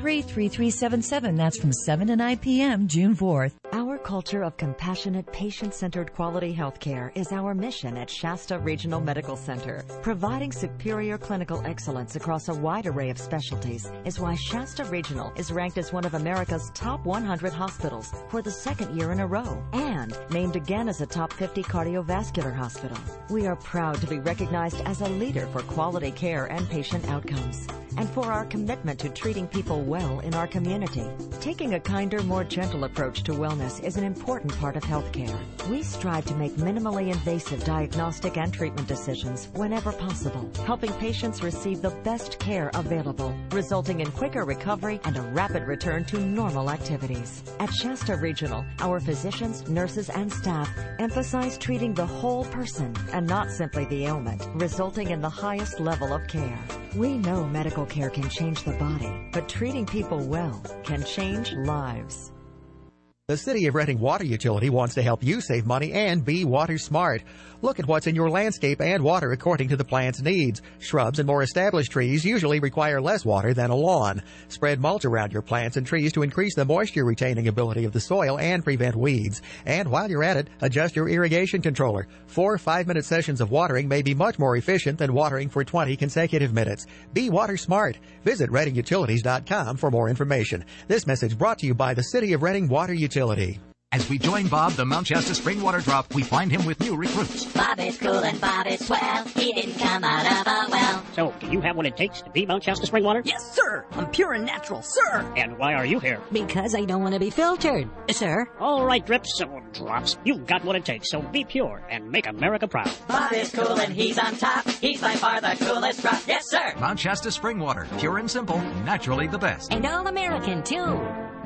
243-3377. That's from 7 to 9 p.m., June 4th. Our culture of compassionate, patient-centered quality health care is our mission at Shasta Regional Medical Center. Providing superior clinical excellence across a wide array of specialties is why Shasta Regional is ranked as one of America's top 100 hospitals for the second year in a row and named again as a top 50 cardiovascular hospital. We are proud to be recognized as a leader for quality care and patient outcomes, and for our commitment to treating people well in our community. Taking a kinder, more gentle approach to wellness is an important part of healthcare. We strive to make minimally invasive diagnostic and treatment decisions whenever possible, helping patients receive the best care available, resulting in quicker recovery and a rapid return to normal activities. At Shasta Regional, our physicians, nurses, and staff emphasize treating the whole person and not simply the ailment, resulting in the highest level of care. We know medical care can change the body, but treating people well can change lives. The City of Reading Water Utility wants to help you save money and be water smart. Look at what's in your landscape and water according to the plant's needs. Shrubs and more established trees usually require less water than a lawn. Spread mulch around your plants and trees to increase the moisture retaining ability of the soil and prevent weeds. And while you're at it, adjust your irrigation controller. 4 5-minute sessions of watering may be much more efficient than watering for 20 consecutive minutes. Be water smart. Visit ReadingUtilities.com for more information. This message brought to you by the City of Reading Water Utility. As we join Bob, the Mount Shasta Spring Water Drop, we find him with new recruits. Bob is cool and Bob is swell. He didn't come out of a well. So, do you have what it takes to be Mount Shasta Spring Water? Yes, sir. I'm pure and natural, sir. And why are you here? Because I don't want to be filtered, sir. All right, Drips, or Drops. You've got what it takes, so be pure and make America proud. Bob is cool and he's on top. He's by far the coolest drop. Yes, sir. Mount Shasta Spring Water, pure and simple, naturally the best. And all-American, too.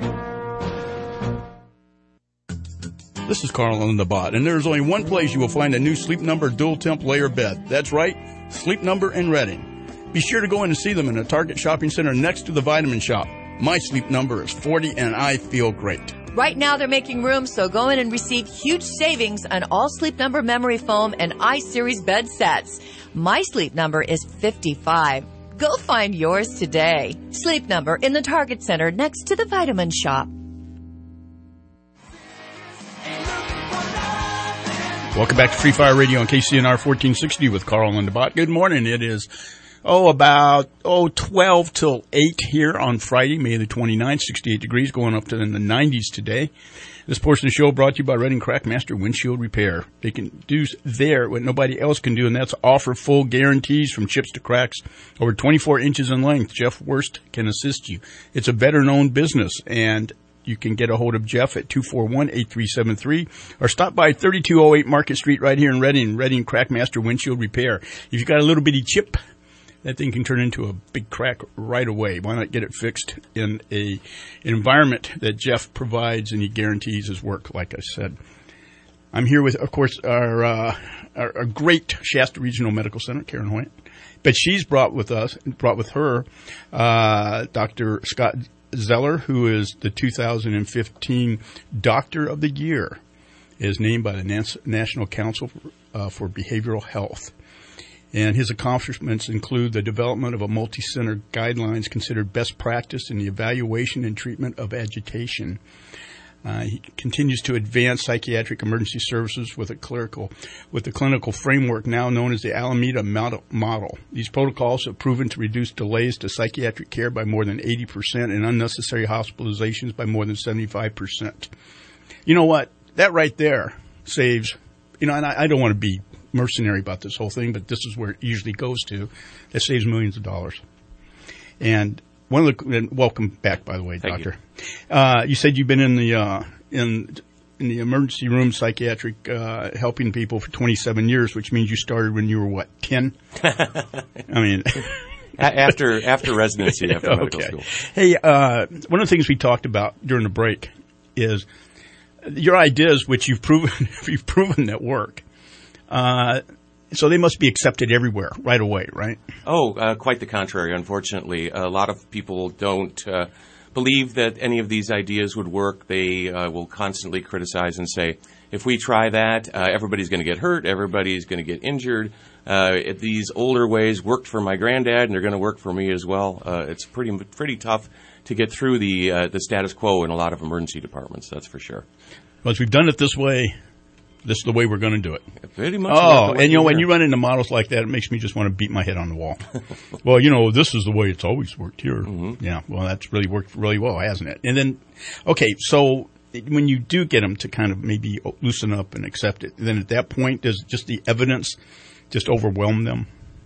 This is Carl on the Bot, and there's only one place you will find a new Sleep Number dual temp layer bed. That's right, Sleep Number in Reading. Be sure to go in and see them in the Target Shopping Center next to the Vitamin Shop. My Sleep Number is 40, and I feel great. Right now they're making room, so go in and receive huge savings on all Sleep Number memory foam and iSeries bed sets. My Sleep Number is 55. Go find yours today. Sleep Number in the Target Center next to the Vitamin Shop. Welcome back to Free Fire Radio on KCNR 1460 with Carl and the Bot. Good morning. It is, about 12 till 8 here on Friday, May the 29th, 68 degrees, going up to in the 90s today. This portion of the show brought to you by Reading Crackmaster Windshield Repair. They can do there what nobody else can do, and that's offer full guarantees from chips to cracks over 24 inches in length. Jeff Wurst can assist you. It's a veteran-owned business, and you can get a hold of Jeff at 241-8373 or stop by 3208 Market Street right here in Reading, Reading Crackmaster Windshield Repair. If you've got a little bitty chip, that thing can turn into a big crack right away. Why not get it fixed in an environment that Jeff provides, and he guarantees his work, like I said. I'm here with, of course, our great Shasta Regional Medical Center, Karen Hoyt. But she's brought with her Dr. Scott Zeller, who is the 2015 Doctor of the Year, is named by the National Council for Behavioral Health. And his accomplishments include the development of a multi-center guidelines considered best practice in the evaluation and treatment of agitation. He continues to advance psychiatric emergency services with the clinical framework now known as the Alameda model. These protocols have proven to reduce delays to psychiatric care by more than 80% and unnecessary hospitalizations by more than 75%. You know what? That right there saves, and I don't want to be mercenary about this whole thing, but this is where it usually goes to. It saves millions of dollars. And welcome back, by the way, Thank Doctor. You said you've been in the emergency room psychiatric helping people for 27 years, which means you started when you were what, 10? I mean, after residency, after medical school. Hey, one of the things we talked about during the break is your ideas, which you've proven that work, so they must be accepted everywhere right away, right? Oh, quite the contrary, unfortunately. A lot of people don't believe that any of these ideas would work. They will constantly criticize and say, if we try that, everybody's going to get hurt, everybody's going to get injured. These older ways worked for my granddad, and they're going to work for me as well. It's pretty tough to get through the status quo in a lot of emergency departments, that's for sure. Once we've done it this way, this is the way we're going to do it. Pretty much. Oh, and when you run into models like that, it makes me just want to beat my head on the wall. Well, this is the way it's always worked here. Mm-hmm. Yeah, well, that's really worked really well, hasn't it? And then, okay, so when you do get them to kind of maybe loosen up and accept it, then at that point, does just the evidence just overwhelm them?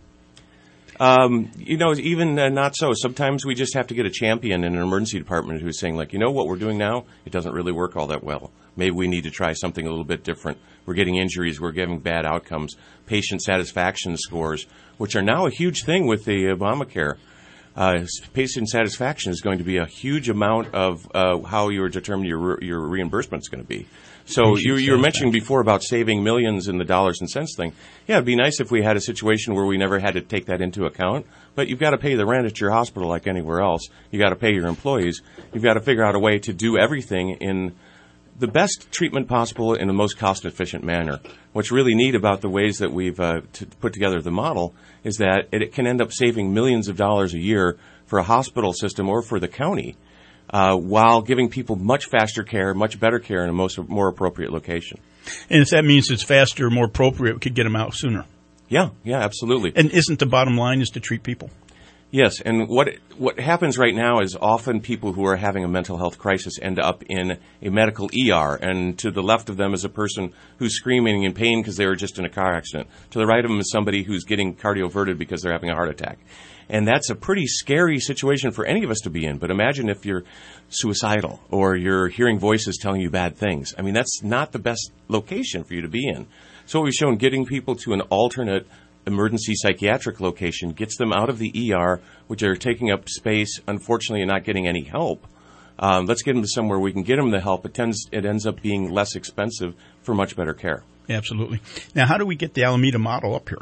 Even not so. Sometimes we just have to get a champion in an emergency department who's saying, like, what we're doing now, it doesn't really work all that well. Maybe we need to try something a little bit different. We're getting injuries. We're getting bad outcomes. Patient satisfaction scores, which are now a huge thing with the Obamacare. Patient satisfaction is going to be a huge amount of how you determine your reimbursement is going to be. So you were mentioning before about saving millions in the dollars and cents thing. Yeah, it'd be nice if we had a situation where we never had to take that into account. But you've got to pay the rent at your hospital like anywhere else. You've got to pay your employees. You've got to figure out a way to do everything in the best treatment possible in the most cost-efficient manner. What's really neat about the ways that we've put together the model is that it can end up saving millions of dollars a year for a hospital system or for the county, while giving people much faster care, much better care in a more appropriate location. And if that means it's faster, more appropriate, we could get them out sooner. Yeah, absolutely. And isn't the bottom line is to treat people? Yes, and what happens right now is often people who are having a mental health crisis end up in a medical ER, and to the left of them is a person who's screaming in pain because they were just in a car accident. To the right of them is somebody who's getting cardioverted because they're having a heart attack. And that's a pretty scary situation for any of us to be in. But imagine if you're suicidal or you're hearing voices telling you bad things. I mean, that's not the best location for you to be in. So we've shown getting people to an alternate emergency psychiatric location gets them out of the ER, which are taking up space, unfortunately, and not getting any help. Let's get them to somewhere we can get them the help. It ends up being less expensive for much better care. Absolutely. Now, how do we get the Alameda model up here?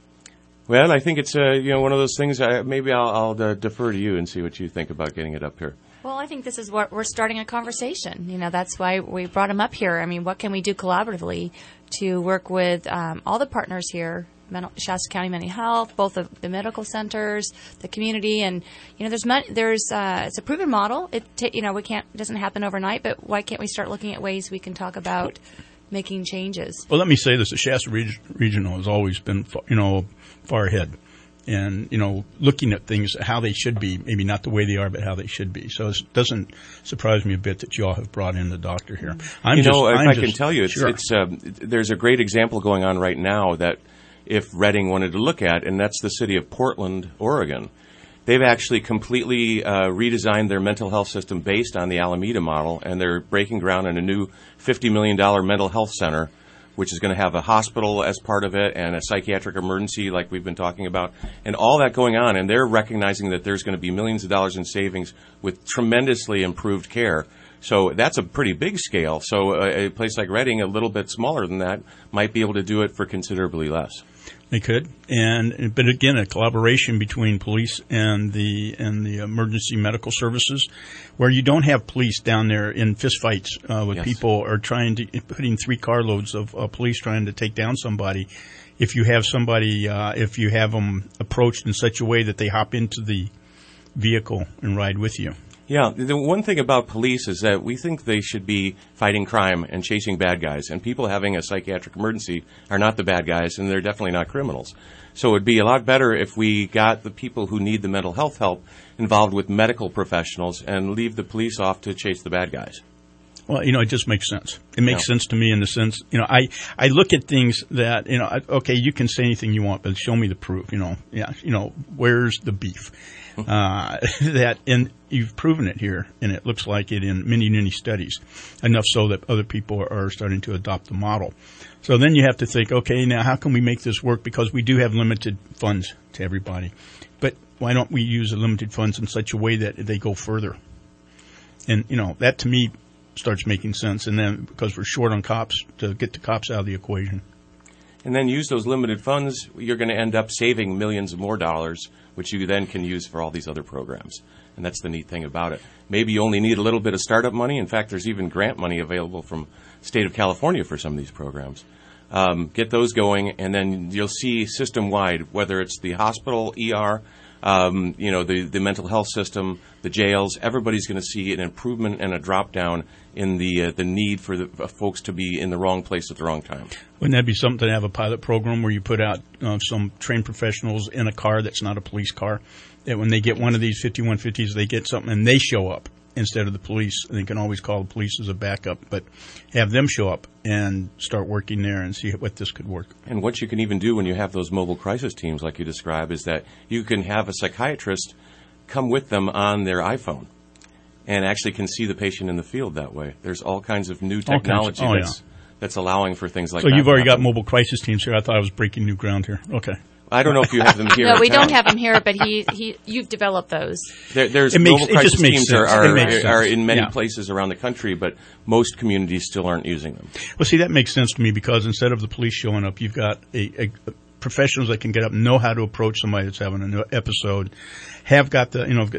Well, I think it's one of those things. Maybe I'll defer to you and see what you think about getting it up here. Well, I think this is what we're starting a conversation. That's why we brought him up here. I mean, what can we do collaboratively to work with all the partners here? Shasta County Mental Health, both of the medical centers, the community, and it's a proven model. It doesn't happen overnight, but why can't we start looking at ways we can talk about making changes? Well, let me say this: the Shasta Regional has always been, far ahead, and looking at things how they should be, maybe not the way they are, but how they should be. So it doesn't surprise me a bit that you all have brought in the doctor here. I can tell you, there's a great example going on right now that if Reading wanted to look at, and that's the city of Portland, Oregon. They've actually completely redesigned their mental health system based on the Alameda model, and they're breaking ground on a new $50 million mental health center, which is going to have a hospital as part of it and a psychiatric emergency like we've been talking about, and all that going on. And they're recognizing that there's going to be millions of dollars in savings with tremendously improved care. So that's a pretty big scale. So a place like Reading, a little bit smaller than that, might be able to do it for considerably less. They could, but again, a collaboration between police and the emergency medical services, where you don't have police down there in fistfights with people or putting 3 carloads of police trying to take down somebody. If you have somebody, if you have them approached in such a way that they hop into the vehicle and ride with you. Yeah, the one thing about police is that we think they should be fighting crime and chasing bad guys, and people having a psychiatric emergency are not the bad guys, and they're definitely not criminals. So it would be a lot better if we got the people who need the mental health help involved with medical professionals and leave the police off to chase the bad guys. Well, it just makes sense. It makes sense to me in the sense, I look at things that, okay, you can say anything you want, but show me the proof, where's the beef? And you've proven it here, and it looks like it in many, many studies, enough so that other people are starting to adopt the model. So then you have to think, okay, now how can we make this work? Because we do have limited funds to everybody. But why don't we use the limited funds in such a way that they go further? And, that to me starts making sense. And then because we're short on cops, to get the cops out of the equation. And then use those limited funds, you're going to end up saving millions more dollars, which you then can use for all these other programs. And that's the neat thing about it. Maybe you only need a little bit of startup money. In fact, there's even grant money available from state of California for some of these programs. Get those going, and then you'll see system-wide, whether it's the hospital, ER, the mental health system, the jails, everybody's going to see an improvement and a drop-down in the need for the folks to be in the wrong place at the wrong time. Wouldn't that be something to have a pilot program where you put out some trained professionals in a car that's not a police car, that when they get one of these 5150s, they get something and they show up instead of the police? They can always call the police as a backup, but have them show up and start working there and see what this could work. And what you can even do when you have those mobile crisis teams like you describe is that you can have a psychiatrist come with them on their iPhone and actually can see the patient in the field that way. There's all kinds of new technology that's allowing for things like that. So you've already got mobile crisis teams here. I thought I was breaking new ground here. Okay. I don't know if you have them here. No, we don't have them here, but you've developed those. There's mobile crisis teams are in many places around the country, but most communities still aren't using them. Well, see, that makes sense to me because instead of the police showing up, you've got a professionals that can get up, know how to approach somebody that's having an episode, have got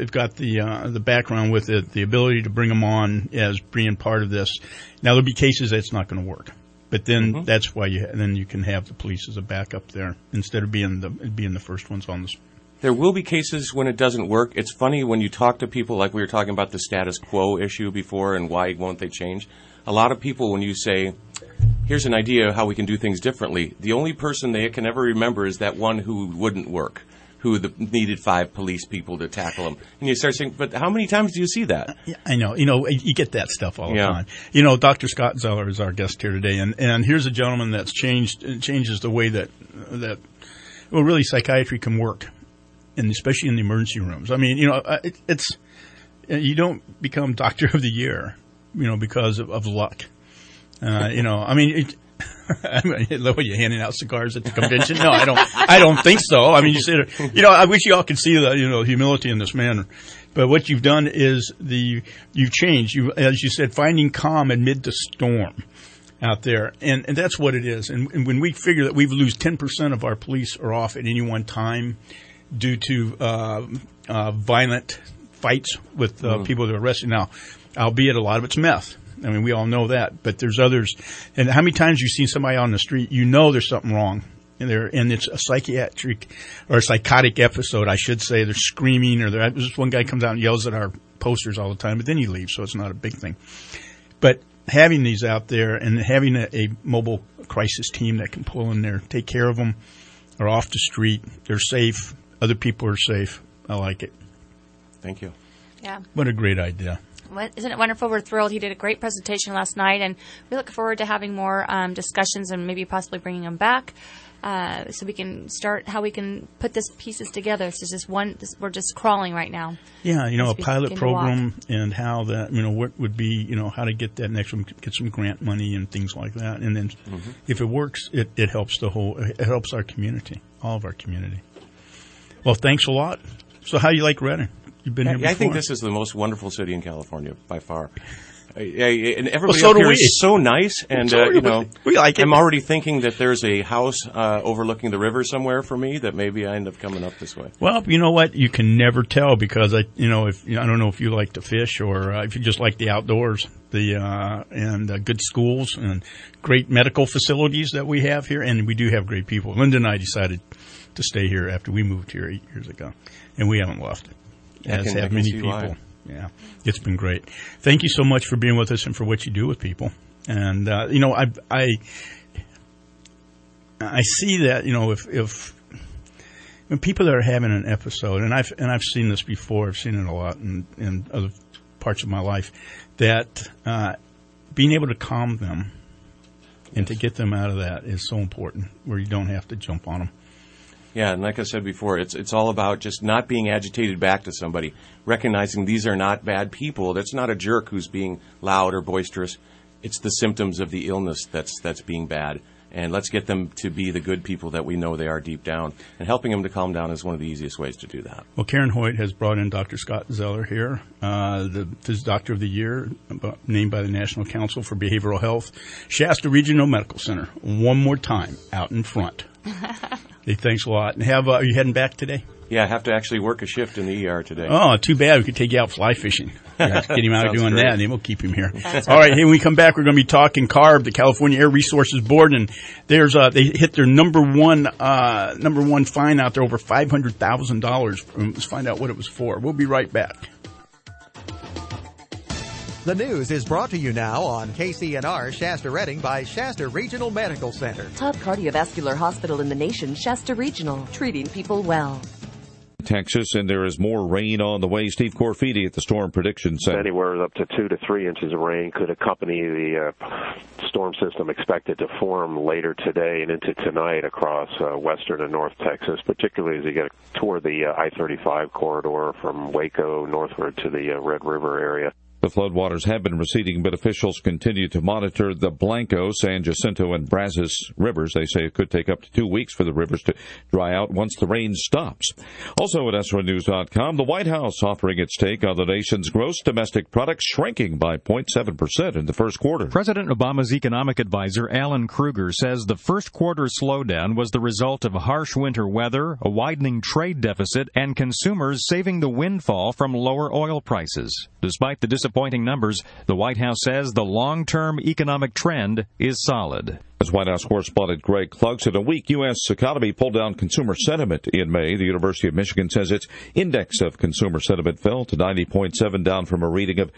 the background with it, the ability to bring them on as being part of this. Now, there'll be cases that's not going to work. But then that's why you can have the police as a backup there instead of being the first ones on this. There will be cases when it doesn't work. It's funny when you talk to people, like we were talking about the status quo issue before and why won't they change. A lot of people, when you say, here's an idea of how we can do things differently, the only person they can ever remember is that one who wouldn't work, who needed 5 police people to tackle them. And you start saying, but how many times do you see that? I know. You get that stuff all the time. Dr. Scott Zeller is our guest here today, and here's a gentleman that's changes the way that really psychiatry can work, and especially in the emergency rooms. I mean, it's you don't become Doctor of the Year, because of luck. I love when you're handing out cigars at the convention. No, I don't think so. I mean, I wish you all could see the, humility in this man. But what you've done is you've changed. As you said, finding calm amid the storm out there. And that's what it is. And when we figure that we lose 10% of our police are off at any one time due to, violent fights with, people that are arrested. Now, albeit a lot of it's meth. I mean, we all know that, but there's others. And how many times you've seen somebody on the street, there's something wrong, and it's a psychotic episode, I should say. They're screaming, or this one guy comes out and yells at our posters all the time, but then he leaves, so it's not a big thing. But having these out there and having a mobile crisis team that can pull in there, take care of them, are off the street, they're safe, other people are safe. I like it. Thank you. Yeah. What a great idea. Isn't it wonderful? We're thrilled. He did a great presentation last night, and we look forward to having more discussions and maybe possibly bringing him back so we can start how we can put this pieces together. So we're just crawling right now. Yeah, a pilot program and how that, what would be, how to get that next one, get some grant money and things like that. And then if it works, it helps it helps our community, all of our community. Well, thanks a lot. So how do you like Redding? You've been here before. I think this is the most wonderful city in California by far. And everybody up here is so nice, and we like it. I'm already thinking that there's a house overlooking the river somewhere for me that maybe I end up coming up this way. Well, you know what? You can never tell because I don't know if you like to fish or if you just like the outdoors, and good schools and great medical facilities that we have here, and we do have great people. Linda and I decided to stay here after we moved here 8 years ago, and we haven't left it. As have many people. Why. Yeah, it's been great. Thank you so much for being with us and for what you do with people. And I see that if when people that are having an episode, and I've seen this before, I've seen it a lot in other parts of my life, that being able to calm them and to get them out of that is so important, where you don't have to jump on them. Yeah, and like I said before, it's all about just not being agitated back to somebody, recognizing these are not bad people. That's not a jerk who's being loud or boisterous. It's the symptoms of the illness that's being bad, and let's get them to be the good people that we know they are deep down. And helping them to calm down is one of the easiest ways to do that. Well, Karen Hoyt has brought in Dr. Scott Zeller here, the Doctor of the Year, named by the National Council for Behavioral Health, Shasta Regional Medical Center. One more time, out in front. Hey, thanks a lot. And are you heading back today? Yeah, I have to actually work a shift in the ER today. Oh, too bad. We could take you out fly fishing. Get him out doing great. that, and then we'll keep him here. All right, hey, when we come back, we're going to be talking CARB, the California Air Resources Board, and there's they hit their number one fine out there, over $500,000. Let's find out what it was for. We'll be right back. The news is brought to you now on KCNR Shasta Redding by Shasta Regional Medical Center. Top cardiovascular hospital in the nation, Shasta Regional, treating people well. Texas, and there is more rain on the way. Steve Corfidi at the Storm Prediction Center. Anywhere up to 2 to 3 inches of rain could accompany the storm system expected to form later today and into tonight across western and north Texas, particularly as you get toward the I-35 corridor from Waco northward to the Red River area. The floodwaters have been receding, but officials continue to monitor the Blanco, San Jacinto, and Brazos rivers. They say it could take up to 2 weeks for the rivers to dry out once the rain stops. Also at SRNews.com, the White House offering its take on the nation's gross domestic product shrinking by 0.7% in the first quarter. President Obama's economic advisor, Alan Kruger, says the first quarter slowdown was the result of harsh winter weather, a widening trade deficit, and consumers saving the windfall from lower oil prices. Despite the disappointing numbers, the White House says the long-term economic trend is solid. As White House correspondent Greg Clugston, a weak U.S. economy pulled down consumer sentiment in May. The University of Michigan says its index of consumer sentiment fell to 90.7, down from a reading of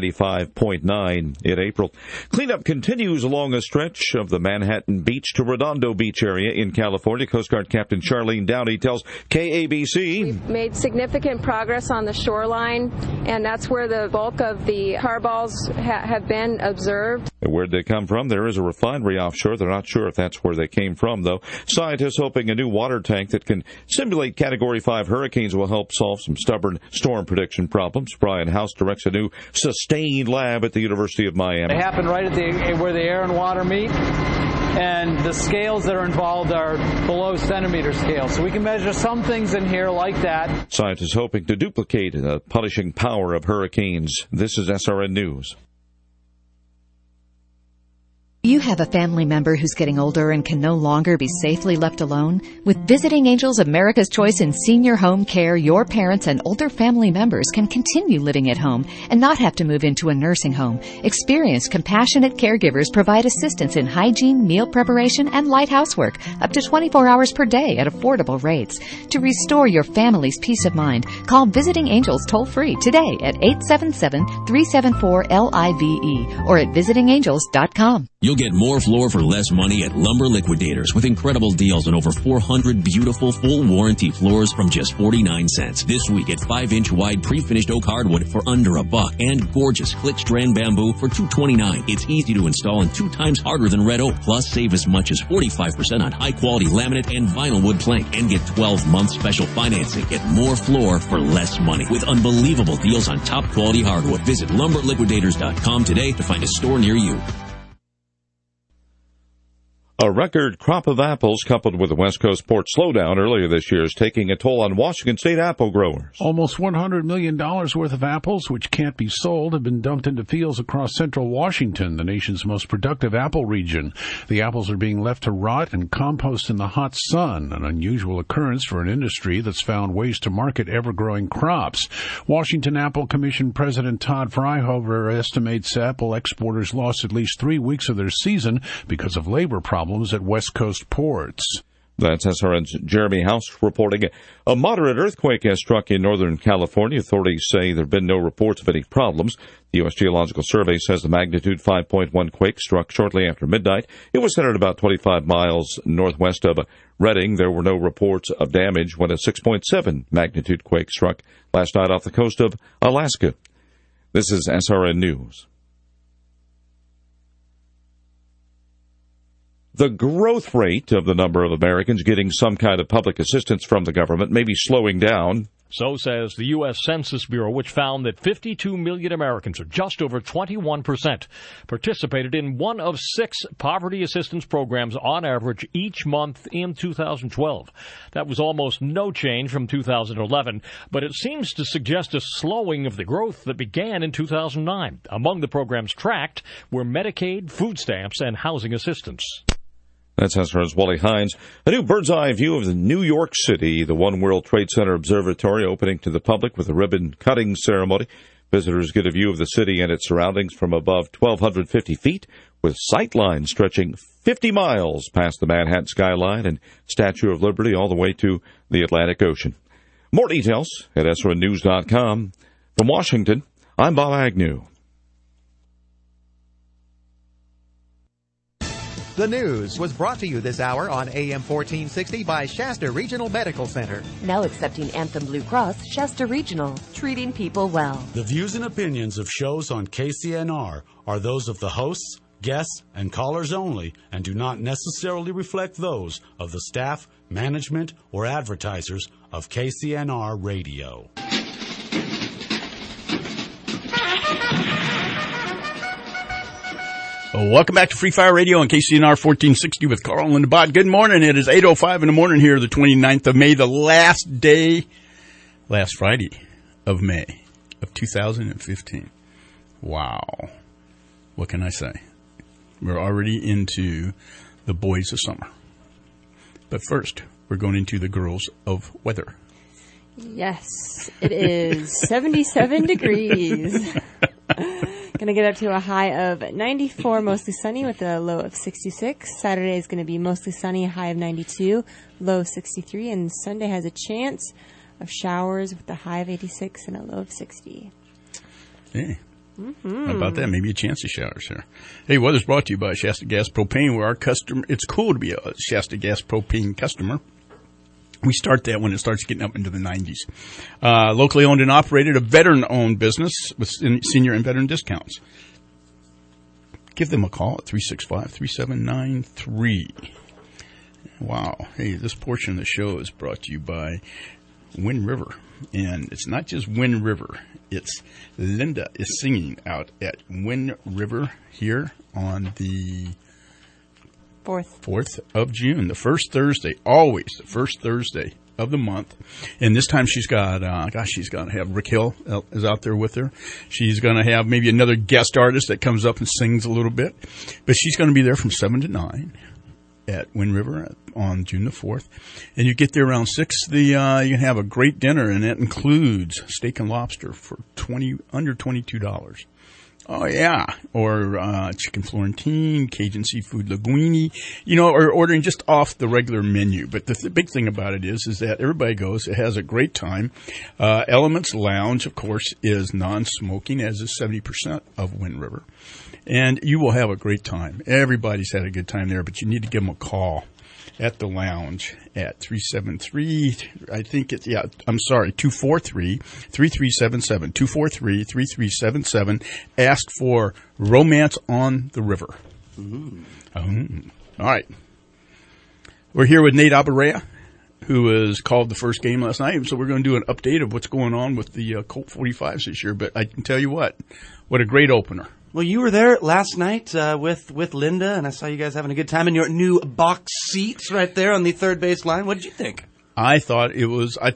95.9 in April. Cleanup continues along a stretch of the Manhattan Beach to Redondo Beach area in California. Coast Guard Captain Charlene Downey tells KABC. We've made significant progress on the shoreline, and that's where the bulk of the tar balls have been observed. Where'd they come from? There is a refinery offshore. They're not sure if that's where they came from, though. Scientists hoping a new water tank that can simulate Category 5 hurricanes will help solve some stubborn storm prediction problems. Brian House directs a new SUSTAIN lab at the University of Miami. They happen right at where the air and water meet, and the scales that are involved are below centimeter scale. So we can measure some things in here like that. Scientists hoping to duplicate the punishing power of hurricanes. This is SRN News. You have a family member who's getting older and can no longer be safely left alone? With Visiting Angels America's Choice in Senior Home Care, your parents and older family members can continue living at home and not have to move into a nursing home. Experienced, compassionate caregivers provide assistance in hygiene, meal preparation, and light housework up to 24 hours per day at affordable rates. To restore your family's peace of mind, call Visiting Angels toll-free today at 877-374-LIVE or at visitingangels.com. You'll get more floor for less money at Lumber Liquidators with incredible deals on over 400 beautiful full warranty floors from just 49 cents. This week at 5-inch wide pre-finished oak hardwood for under $1 and gorgeous click strand bamboo for $2.29. It's easy to install and 2 times harder than red oak. Plus save as much as 45% on high quality laminate and vinyl wood plank and get 12-month special financing. Get more floor for less money with unbelievable deals on top quality hardwood. Visit lumberliquidators.com today to find a store near you. A record crop of apples coupled with the West Coast port slowdown earlier this year is taking a toll on Washington State apple growers. Almost $100 million worth of apples, which can't be sold, have been dumped into fields across central Washington, the nation's most productive apple region. The apples are being left to rot and compost in the hot sun, an unusual occurrence for an industry that's found ways to market ever-growing crops. Washington Apple Commission President Todd Fryhofer estimates apple exporters lost at least 3 weeks of their season because of labor problems at West Coast ports. That's SRN's Jeremy House reporting. A moderate earthquake has struck in Northern California. Authorities say there have been no reports of any problems. The U.S. Geological Survey says the magnitude 5.1 quake struck shortly after midnight. It was centered about 25 miles northwest of Redding. There were no reports of damage when a 6.7 magnitude quake struck last night off the coast of Alaska. This is SRN News. The growth rate of the number of Americans getting some kind of public assistance from the government may be slowing down. So says the U.S. Census Bureau, which found that 52 million Americans, or just over 21%, participated in one of 6 poverty assistance programs on average each month in 2012. That was almost no change from 2011, but it seems to suggest a slowing of the growth that began in 2009. Among the programs tracked were Medicaid, food stamps, and housing assistance. That's SRN's Wally Hines. A new bird's-eye view of the New York City, the One World Trade Center Observatory, opening to the public with a ribbon-cutting ceremony. Visitors get a view of the city and its surroundings from above 1,250 feet, with sight lines stretching 50 miles past the Manhattan skyline and Statue of Liberty all the way to the Atlantic Ocean. More details at SRNnews.com. From Washington, I'm Bob Agnew. The news was brought to you this hour on AM 1460 by Shasta Regional Medical Center. Now accepting Anthem Blue Cross, Shasta Regional, treating people well. The views and opinions of shows on KCNR are those of the hosts, guests, and callers only and do not necessarily reflect those of the staff, management, or advertisers of KCNR Radio. Welcome back to Free Fire Radio on KCNR 1460 with Carl and Linda. Good morning. It is 8:05 in the morning here, the 29th of May, the last Friday of May of 2015. Wow. What can I say? We're already into the boys of summer. But first, we're going into the girls of weather. Yes, it is 77 degrees. Going to get up to a high of 94, mostly sunny with a low of 66. Saturday is going to be mostly sunny, a high of 92, low of 63. And Sunday has a chance of showers with a high of 86 and a low of 60. Hey, how about that? Maybe a chance of showers here. Hey, weather's brought to you by Shasta Gas Propane, where our customer, it's cool to be a Shasta Gas Propane customer. We start that when it starts getting up into the 90s. Locally owned and operated, a veteran-owned business with senior and veteran discounts. Give them a call at 365-3793. Wow. Hey, this portion of the show is brought to you by Wind River. And it's not just Wind River. It's Linda is singing out at Wind River here on the 4th of June, the first Thursday, always the first Thursday of the month. And this time she's got, she's going to have Rick Hill is out there with her. She's going to have maybe another guest artist that comes up and sings a little bit. But she's going to be there from 7 to 9 at Wind River on June the 4th. And you get there around 6, you can have a great dinner, and that includes steak and lobster for under $22. Oh, yeah. Or chicken Florentine, Cajun seafood linguine, or ordering just off the regular menu. But the big thing about it is that everybody goes, it has a great time. Elements Lounge, of course, is non-smoking, as is 70% of Wind River. And you will have a great time. Everybody's had a good time there, but you need to give them a call at the lounge at 243-3377, 243-3377. Ask for Romance on the River. All right. We're here with Nate Abaurrea, who was called the first game last night. So we're going to do an update of what's going on with the Colt 45s this year. But I can tell you what a great opener. Well, you were there last night with Linda, and I saw you guys having a good time in your new box seats right there on the third base line. What did you think? Frankly,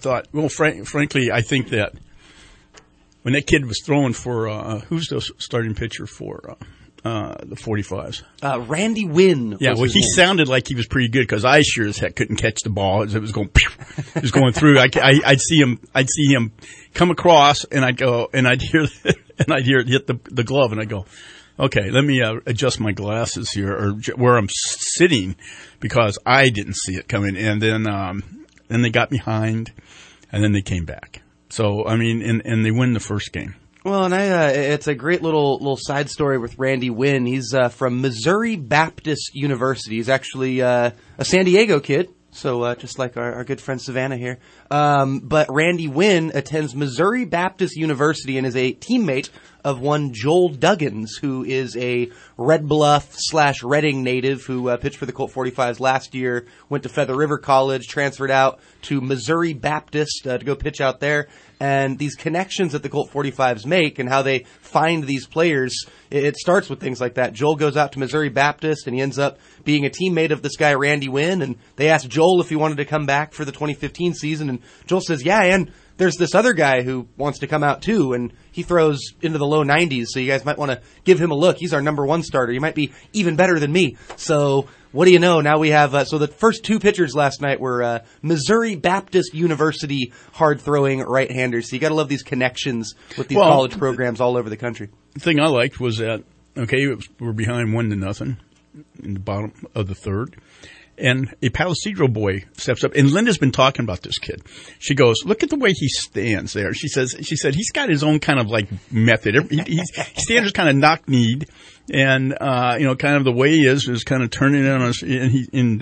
I think that when that kid was throwing for, who's the starting pitcher for the 45s? Randy Wynn. Yeah, well, he sounded like he was pretty good because I sure as heck couldn't catch the ball as it was going, it was going through. I'd see him come across, and I'd hear it hit the glove, and I go, okay, let me adjust my glasses here, or where I'm sitting, because I didn't see it coming. And then they got behind, and then they came back. So, I mean, and they win the first game. Well, and it's a great little side story with Randy Wynn. He's from Missouri Baptist University. He's actually a San Diego kid. So just like our good friend Savannah here. But Randy Wynn attends Missouri Baptist University and is a teammate of one Joel Duggins, who is a Red Bluff / Reading native who pitched for the Colt 45s last year, went to Feather River College, transferred out to Missouri Baptist to go pitch out there. And these connections that the Colt 45s make and how they find these players, it starts with things like that. Joel goes out to Missouri Baptist, and he ends up being a teammate of this guy, Randy Wynn. And they asked Joel if he wanted to come back for the 2015 season. And Joel says, yeah, and there's this other guy who wants to come out too. And he throws into the low 90s, so you guys might want to give him a look. He's our number one starter. He might be even better than me. So what do you know? Now we have, so the first two pitchers last night were Missouri Baptist University hard-throwing right-handers. So you got to love these connections with these college programs all over the country. The thing I liked was that, we're behind 1-0 in the bottom of the third. And a Palo Cedro boy steps up, and Linda's been talking about this kid. She goes, look at the way he stands there. She said he's got his own kind of like method. He stands just kind of knock-kneed, and kind of the way he is kind of turning in on us, and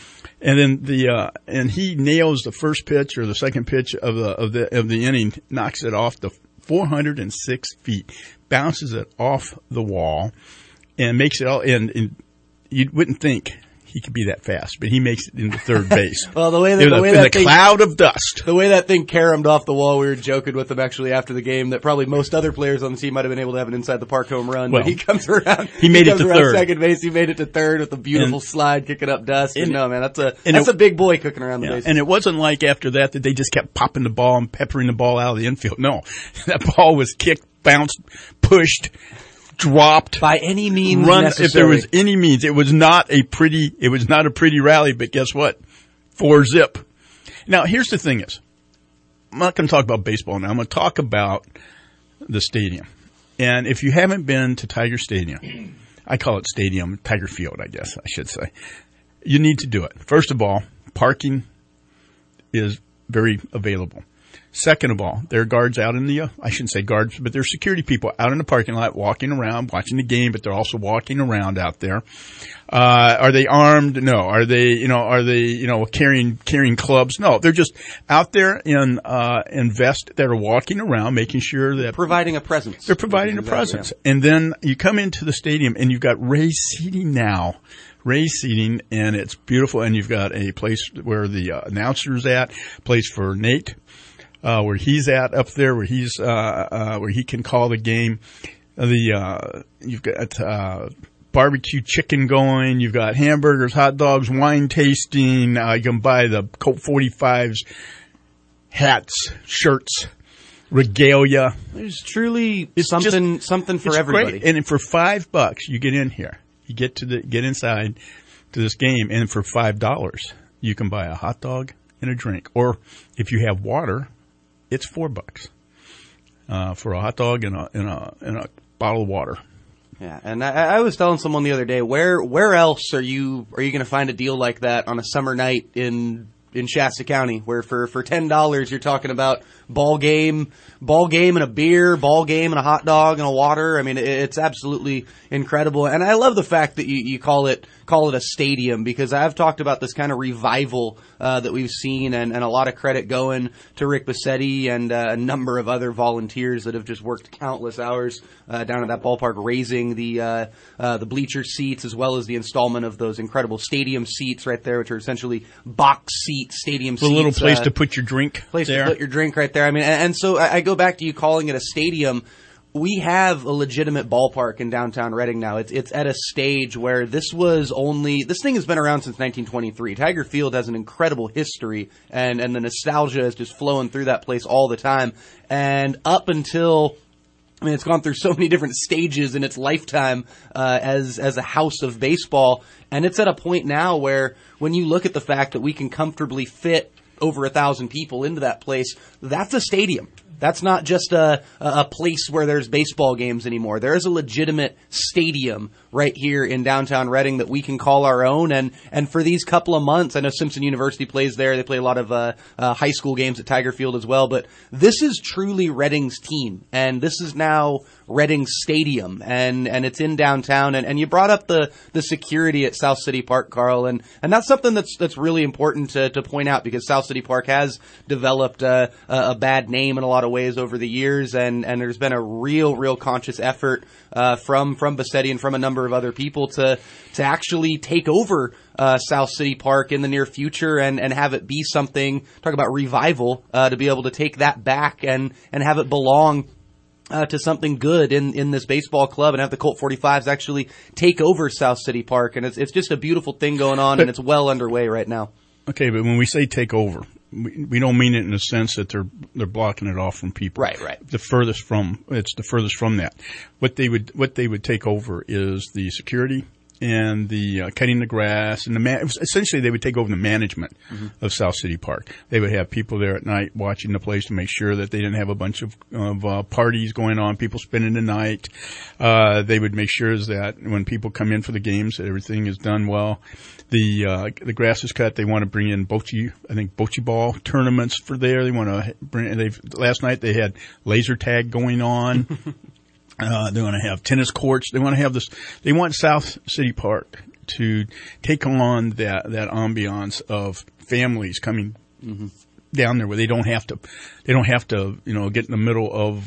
he nails the first pitch or the second pitch of the inning, knocks it off the 406 feet, bounces it off the wall, and makes it all. And you wouldn't think he could be that fast, but he makes it into third base. Well, the way that cloud of dust, the way that thing caromed off the wall, we were joking with him actually after the game that probably most other players on the team might have been able to have an inside the park home run. Well, but he comes around. He made it to third. Second base. He made it to third with a beautiful slide, kicking up dust. And no, man, that's a big boy cooking around the base. And it wasn't like after that they just kept popping the ball and peppering the ball out of the infield. No, that ball was kicked, bounced, pushed, dropped by any means run necessary. If there was any means. It was not a pretty rally, but guess what? 4-zip. Now here's the thing is, I'm not going to talk about baseball now. I'm going to talk about the stadium. And if you haven't been to Tiger Stadium, I call it Stadium, Tiger Field, I guess I should say, you need to do it. First of all, parking is very available. Second of all, there are guards out in the, I shouldn't say guards, but there are security people out in the parking lot walking around, watching the game, but they're also walking around out there. Are they armed? No. Are they carrying clubs? No. They're just out there in vest that are walking around, making sure that. Providing a presence. They're providing a presence. Yeah. And then you come into the stadium and you've got raised seating now. Raised seating, and it's beautiful, and you've got a place where the announcer's at, place for Nate. Where he's at up there, where he's where he can call the game. You've got barbecue chicken going. You've got hamburgers, hot dogs, wine tasting. You can buy the Colt 45s, hats, shirts, regalia. There's truly something for everybody. Great. And for $5, you get in here. You get inside to this game, and for $5, you can buy a hot dog and a drink. Or if you have water, it's $4 for a hot dog and a bottle of water. Yeah, and I was telling someone the other day, where else are you going to find a deal like that on a summer night in Shasta County, where for $10 you're talking about ball game and a beer, ball game and a hot dog and a water. I mean, it's absolutely incredible. And I love the fact that you call it a stadium, because I've talked about this kind of revival that we've seen, and a lot of credit going to Rick Bassetti and a number of other volunteers that have just worked countless hours down at that ballpark, raising the bleacher seats, as well as the installment of those incredible stadium seats right there, which are essentially box seats, stadium seats. A little place to put your drink to put your drink right there. I mean, and so I go back to you calling it a stadium. We have a legitimate ballpark in downtown Reading now. It's at a stage where this thing has been around since 1923. Tiger Field has an incredible history, and the nostalgia is just flowing through that place all the time. And up until, I mean, it's gone through so many different stages in its lifetime as a house of baseball, and it's at a point now where when you look at the fact that we can comfortably fit over 1,000 people into that place, that's a stadium. That's not just a place where there's baseball games anymore. There is a legitimate stadium right here in downtown Reading that we can call our own. And for these couple of months, I know Simpson University plays there. They play a lot of high school games at Tiger Field as well. But this is truly Reading's team, and this is now Reading Stadium, and it's in downtown. And you brought up the security at South City Park, Carl, and that's something that's really important to point out, because South City Park has developed a bad name in a lot of ways over the years, and there's been a real conscious effort from Bassetti and from a number of other people to actually take over South City Park in the near future and have it be something, talk about revival, to be able to take that back and have it belong to something good in this baseball club, and have the Colt 45s actually take over South City Park. And it's just a beautiful thing going on, and it's well underway right now. Okay, but when we say take over, we don't mean it in the sense that they're blocking it off from people. Right. It's the furthest from that. What they would take over is the security and the cutting the grass, and essentially they would take over the management of South City Park. They would have people there at night watching the place to make sure that they didn't have a bunch of parties going on, people spending the night. They would make sure that when people come in for the games, that everything is done well. The grass is cut. They want to bring in bocce ball tournaments for there. They want to bring. Last night they had laser tag going on. They want to have tennis courts. They want to have this. They want South City Park to take on that ambiance of families coming down there, where they don't have to get in the middle of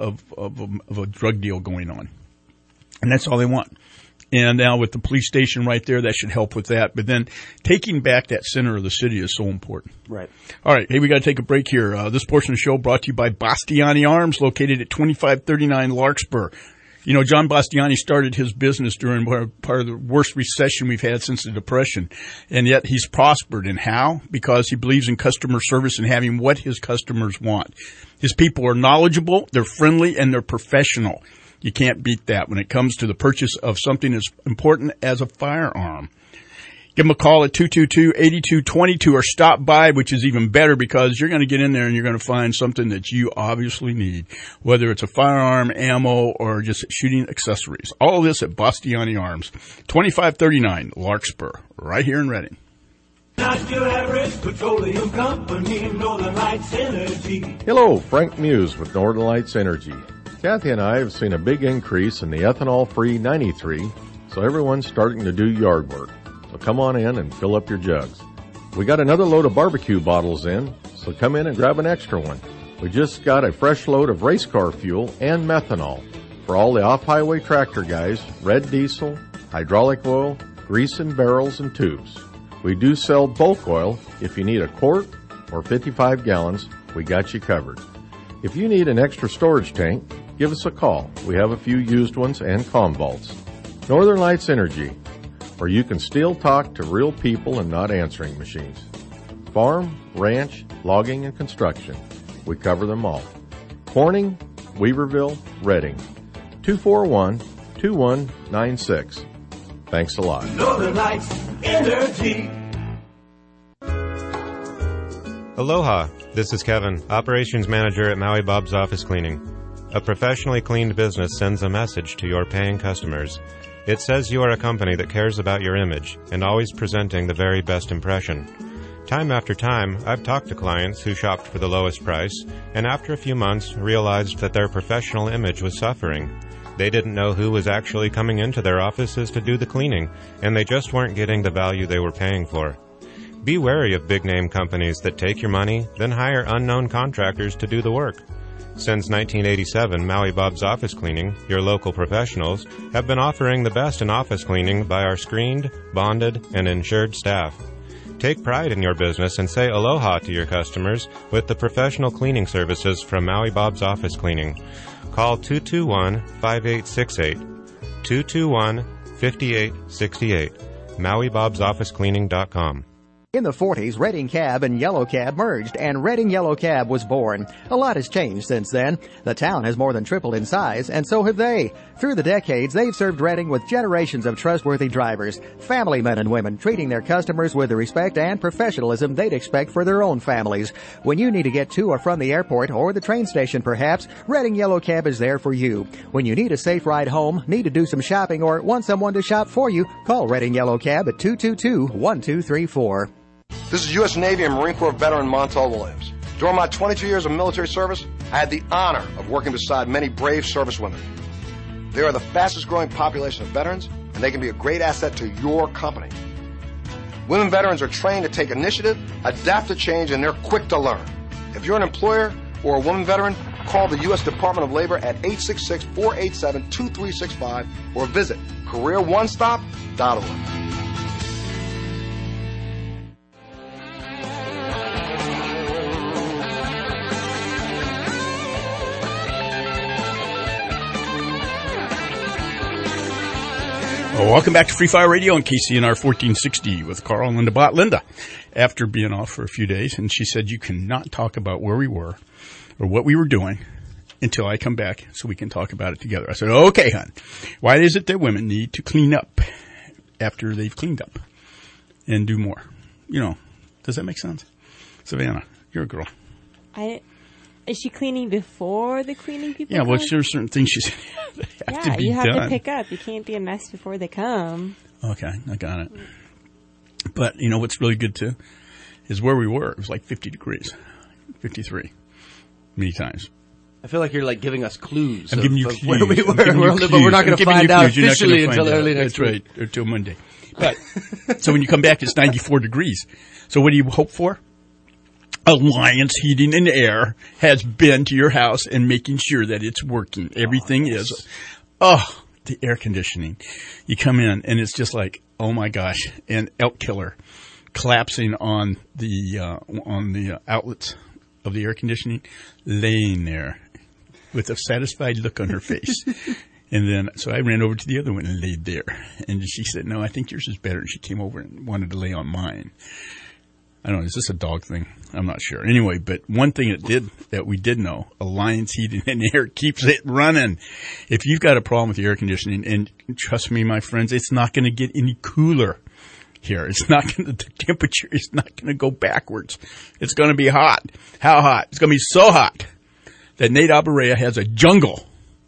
a drug deal going on, and that's all they want. And now with the police station right there, that should help with that. But then taking back that center of the city is so important. Right. All right. Hey, we got to take a break here. This portion of the show brought to you by Bastiani Arms, located at 2539 Larkspur. You know, John Bastiani started his business during part of the worst recession we've had since the Depression. And yet he's prospered. And how? Because he believes in customer service and having what his customers want. His people are knowledgeable, they're friendly, and they're professional. You can't beat that when it comes to the purchase of something as important as a firearm. Give them a call at 222-8222 or stop by, which is even better because you're going to get in there and you're going to find something that you obviously need, whether it's a firearm, ammo, or just shooting accessories. All of this at Bastiani Arms, 2539 Larkspur, right here in Reading. Not your average petroleum company, Northern Lights Energy. Hello, Frank Muse with Northern Lights Energy. Kathy and I have seen a big increase in the ethanol-free 93, so everyone's starting to do yard work. So come on in and fill up your jugs. We got another load of barbecue bottles in, so come in and grab an extra one. We just got a fresh load of race car fuel and methanol. For all the off-highway tractor guys, red diesel, hydraulic oil, grease in barrels and tubes. We do sell bulk oil. If you need a quart or 55 gallons, we got you covered. If you need an extra storage tank, give us a call. We have a few used ones and comm vaults. Northern Lights Energy, where you can still talk to real people and not answering machines. Farm, ranch, logging, and construction. We cover them all. Corning, Weaverville, Reading. 241-2196. Thanks a lot. Northern Lights Energy. Aloha, this is Kevin, Operations Manager at Maui Bob's Office Cleaning. A professionally cleaned business sends a message to your paying customers. It says you are a company that cares about your image and always presenting the very best impression. Time after time, I've talked to clients who shopped for the lowest price and after a few months realized that their professional image was suffering. They didn't know who was actually coming into their offices to do the cleaning, and they just weren't getting the value they were paying for. Be wary of big-name companies that take your money, then hire unknown contractors to do the work. Since 1987, Maui Bob's Office Cleaning, your local professionals, have been offering the best in office cleaning by our screened, bonded, and insured staff. Take pride in your business and say aloha to your customers with the professional cleaning services from Maui Bob's Office Cleaning. Call 221-5868, 221-5868, MauiBob'sOfficeCleaning.com. In the 40s, Reading Cab and Yellow Cab merged, and Reading Yellow Cab was born. A lot has changed since then. The town has more than tripled in size, and so have they. Through the decades, they've served Reading with generations of trustworthy drivers, family men and women, treating their customers with the respect and professionalism they'd expect for their own families. When you need to get to or from the airport or the train station, perhaps, Reading Yellow Cab is there for you. When you need a safe ride home, need to do some shopping, or want someone to shop for you, call Reading Yellow Cab at 222-1234. This is U.S. Navy and Marine Corps veteran Montel Williams. During my 22 years of military service, I had the honor of working beside many brave servicewomen. They are the fastest growing population of veterans, and they can be a great asset to your company. Women veterans are trained to take initiative, adapt to change, and they're quick to learn. If you're an employer or a woman veteran, call the U.S. Department of Labor at 866-487-2365 or visit careeronestop.org. Welcome back to Free Fire Radio on KCNR 1460 with Carl and Linda Bott. Linda, after being off for a few days, and she said you cannot talk about where we were or what we were doing until I come back so we can talk about it together. I said, okay, hon, why is it that women need to clean up after they've cleaned up and do more? You know, does that make sense? Savannah, you're a girl. Is she cleaning before the cleaning people Yeah, come? well, there's certain things she said have to be you have done. to pick up. You can't be a mess before they come. Okay, I got it. But you know what's really good too is where we were. It was like 50 degrees, 53, many times. I feel like you're like giving us clues. I'm giving you of clues. where we were, But we're not going to find out officially until early next week. That's right, until Monday. But so when you come back, it's 94 degrees. So what do you hope for? Alliance Heating and Air has been to your house and making sure that it's working. Everything is. Oh, the air conditioning. You come in and it's just like, oh my gosh, an elk killer collapsing on the outlets of the air conditioning, laying there with a satisfied look on her face. And then, so I ran over to the other one and laid there. And she said, no, I think yours is better. And she came over and wanted to lay on mine. I don't know, is this a dog thing? I'm not sure. Anyway, but one thing that we did know, Alliance Heating and Air keeps it running. If you've got a problem with the air conditioning, and trust me, my friends, it's not going to get any cooler here. It's not going to, the temperature is not going to go backwards. It's going to be hot. How hot? It's going to be so hot that Nate Abarea has a jungle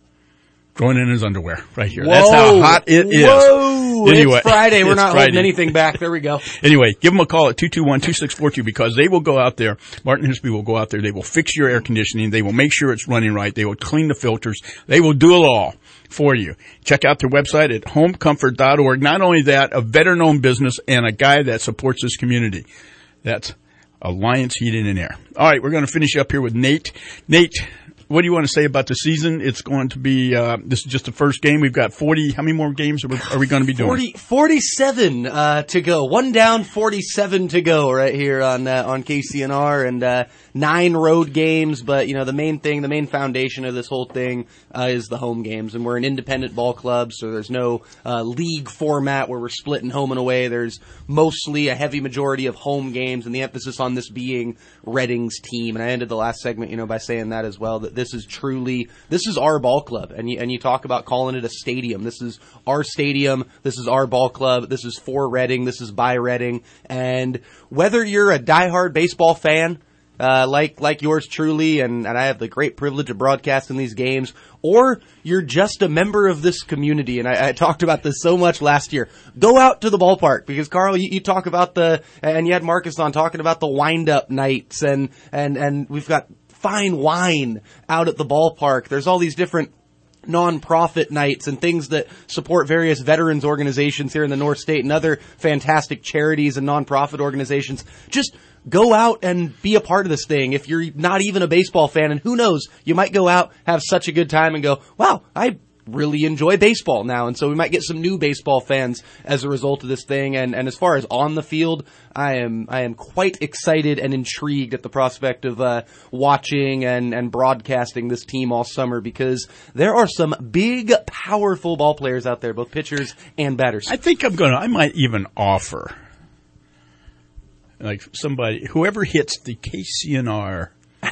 growing in his underwear right here. Whoa. That's how hot it is. Whoa! Anyway, it's Friday. We're not Friday. holding anything back. There we go. Anyway, give them a call at 221-2642 because they will go out there. Martin Hisby will go out there. They will fix your air conditioning. They will make sure it's running right. They will clean the filters. They will do it all for you. Check out their website at homecomfort.org. Not only that, a veteran-owned business and a guy that supports this community. That's Alliance Heating and Air. All right, we're going to finish up here with Nate. Nate, what do you want to say about the season? It's going to be, this is just the first game. We've got 40, how many more games are we going to be doing? 47 to go. One down, 47 to go right here on KCNR, and 9 road games. But, you know, the main foundation of this whole thing is the home games. And we're an independent ball club, so there's no league format where we're splitting home and away. There's mostly a heavy majority of home games, and the emphasis on this being Reading's team. And I ended the last segment, you know, by saying that as well, that this is our ball club. And you talk about calling it a stadium. This is our stadium. This is our ball club. This is for Reading. This is by Reading. And whether you're a diehard baseball fan, like yours truly, and I have the great privilege of broadcasting these games, or you're just a member of this community, and I talked about this so much last year, go out to the ballpark, because Carl, you talk about and you had Marcus on talking about the wind-up nights, and we've got fine wine out at the ballpark. There's all these different non-profit nights and things that support various veterans organizations here in the North State and other fantastic charities and non-profit organizations. Just go out and be a part of this thing. If you're not even a baseball fan, and who knows, you might go out, have such a good time and go, wow, I really enjoy baseball now. And so we might get some new baseball fans as a result of this thing. And as far as on the field, I am quite excited and intrigued at the prospect of watching and broadcasting this team all summer, because there are some big, powerful ball players out there, both pitchers and batters. I think I might even offer, like, somebody, whoever hits the KCNR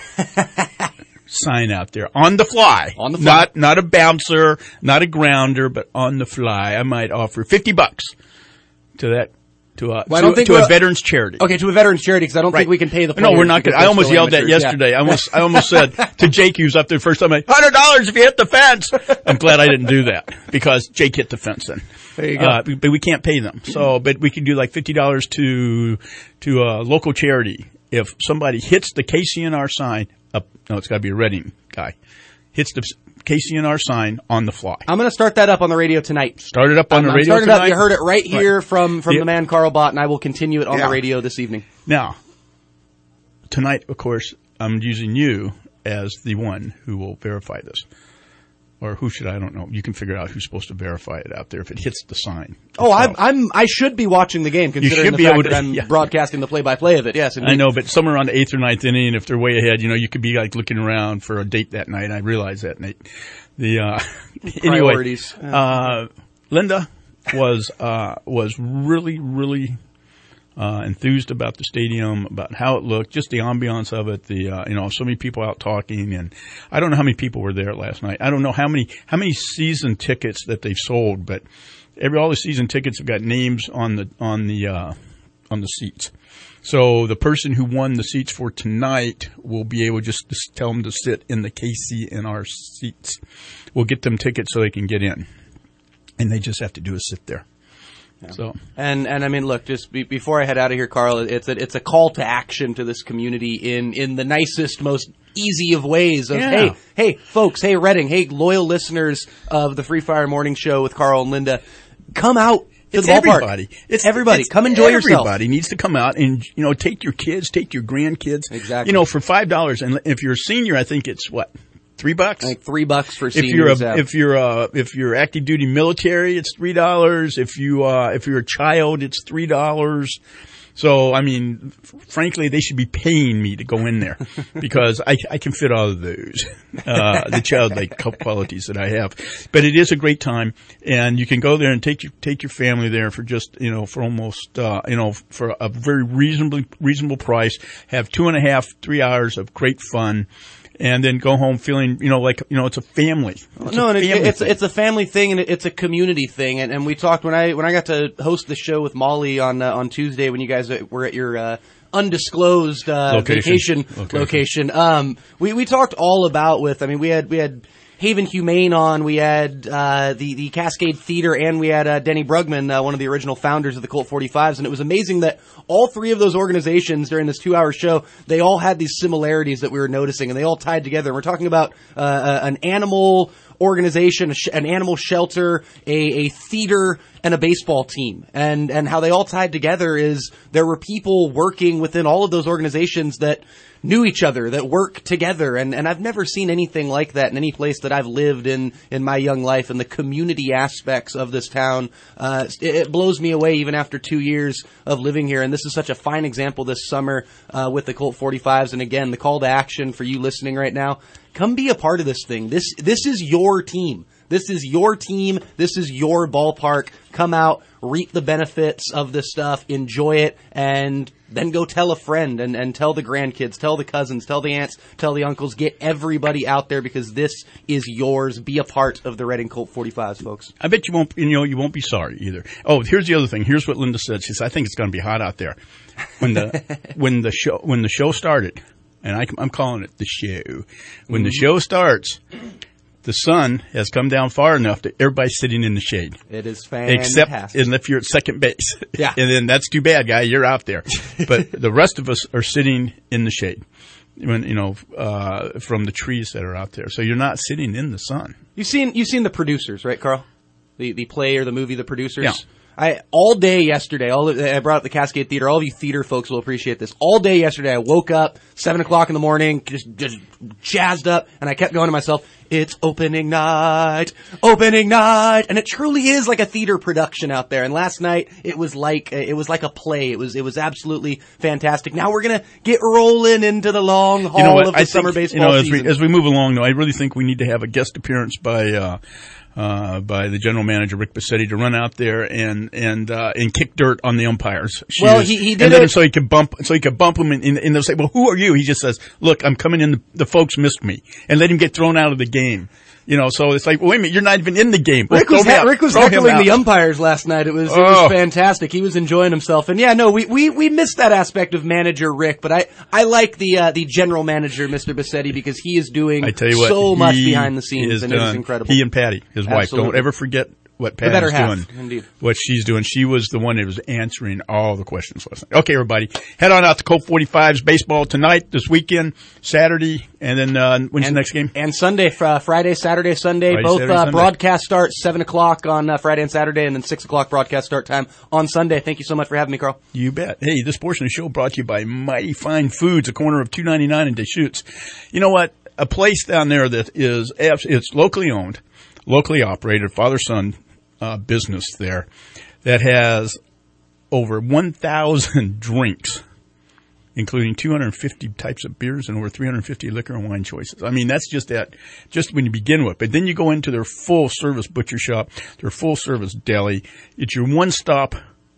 sign out there on the fly. Not a bouncer, not a grounder, but on the fly. I might offer $50 to a veterans charity. Okay, to a veterans charity, because I don't think we can pay the players. No, we're not going to. I almost yelled that yesterday. Yeah. I almost said to Jake, who's up there first time, $100 if you hit the fence. I'm glad I didn't do that, because Jake hit the fence then. There you go. But we can't pay them. So, but we can do like $50 to a local charity if somebody hits the KCNR sign up. No, it's got to be a Reading guy. Hits the KCNR sign on the fly. I'm going to start that up on the radio tonight. Start it up on the radio tonight? You heard it right here from the man Carl Bott, and I will continue it on the radio this evening. Now, tonight, of course, I'm using you as the one who will verify this. Or who should I don't know. You can figure out who's supposed to verify it out there if it hits the sign. Oh, I should be watching the game considering the fact that I'm broadcasting the play-by-play of it. Yes, indeed. I know, but somewhere around the 8th or 9th inning, if they're way ahead, you could be like looking around for a date that night. I realize that, Nate. Priorities. Anyway, Linda was really, really enthused about the stadium, about how it looked, just the ambiance of it. So many people out talking, and I don't know how many people were there last night. I don't know how many season tickets that they've sold, but all the season tickets have got names on the seats. So the person who won the seats for tonight will be able just to tell them to sit in the KCNR seats. We'll get them tickets so they can get in, and they just have to do is sit there. Yeah. So and I mean, look, just before I head out of here, Carl, it's a call to action to this community in the nicest, most easy of ways. Of hey, folks, hey, Reading, hey, loyal listeners of the Free Fire Morning Show with Carl and Linda, come out to the ballpark. Everybody. It's everybody. Come enjoy yourself. Everybody needs to come out and take your kids, take your grandkids. Exactly. For $5, and if you're a senior, I think it's what. $3? Like $3 for seniors. If you're active duty military, it's $3. If you're a child, it's $3. So, I mean, frankly, they should be paying me to go in there because I can fit all of those, the childlike qualities that I have. But it is a great time, and you can go there and take your family there for just, for almost, for a very reasonable price, have 2.5, 3 hours of great fun. And then go home feeling, it's a family. It's a family thing, and it's a community thing. And we talked when I got to host the show with Molly on Tuesday when you guys were at your undisclosed vacation location. We talked all about we had Haven Humane on, we had the Cascade Theater, and we had Denny Brugman, one of the original founders of the Colt 45s, and it was amazing that all three of those organizations during this 2-hour show, they all had these similarities that we were noticing, and they all tied together. We're talking about an animal organization, an animal shelter, a theater, and a baseball team. And how they all tied together is there were people working within all of those organizations that knew each other, that work together. And I've never seen anything like that in any place that I've lived in my young life. And the community aspects of this town, it blows me away even after 2 years of living here. And this is such a fine example this summer with the Colt 45s. And again, the call to action for you listening right now, come be a part of this thing. This is your team. This is your team. This is your ballpark. Come out, reap the benefits of this stuff, enjoy it, and then go tell a friend and tell the grandkids, tell the cousins, tell the aunts, tell the uncles. Get everybody out there because this is yours. Be a part of the Reading Colt 45s, folks. I bet you won't be sorry either. Oh, here's the other thing. Here's what Linda said. She said, I think it's going to be hot out there. When the show started, and I'm calling it the show. When the show starts, the sun has come down far enough that everybody's sitting in the shade. It is fantastic. Except if you're at second base. Yeah. And then that's too bad, guy. You're out there. But the rest of us are sitting in the shade from the trees that are out there. So you're not sitting in the sun. You've seen The Producers, right, Carl? The play or the movie The Producers? Yeah. All day yesterday, I brought up the Cascade Theater. All of you theater folks will appreciate this. All day yesterday, I woke up 7 o'clock in the morning, just jazzed up, and I kept going to myself, it's opening night, and it truly is like a theater production out there. And last night, it was like a play. It was absolutely fantastic. Now we're gonna get rolling into the long haul of the summer baseball season. As we move along, though, I really think we need to have a guest appearance by the general manager Rick Bassetti to run out there and kick dirt on the umpires. He did it so he could bump them and they'll say, "Well, who are you?" He just says, "Look, I'm coming in. The folks missed me," and let him get thrown out of the game. So it's like, well, wait a minute, you're not even in the game. Rick was heckling the umpires last night. It was fantastic. He was enjoying himself. And we missed that aspect of manager Rick, but I like the general manager, Mr. Bassetti, because he is doing so much behind the scenes, and it is incredible. He and Patty, his wife, don't ever forget what Patty's doing. Indeed. What she's doing. She was the one that was answering all the questions last night. Okay, everybody, head on out to Colt 45's baseball tonight, this weekend, Saturday, and then when's the next game? And Sunday, Friday, Saturday, Sunday. Both broadcast start 7 o'clock on Friday and Saturday, and then 6 o'clock broadcast start time on Sunday. Thank you so much for having me, Carl. You bet. Hey, this portion of the show brought to you by Mighty Fine Foods, a corner of 299 in Deschutes. You know what? a place down there that is, it's locally owned, locally operated, father-son business there that has over 1,000 drinks, including 250 types of beers and over 350 liquor and wine choices. I mean, that's just when you begin with. But then you go into their full-service butcher shop, their full-service deli. It's your one-stop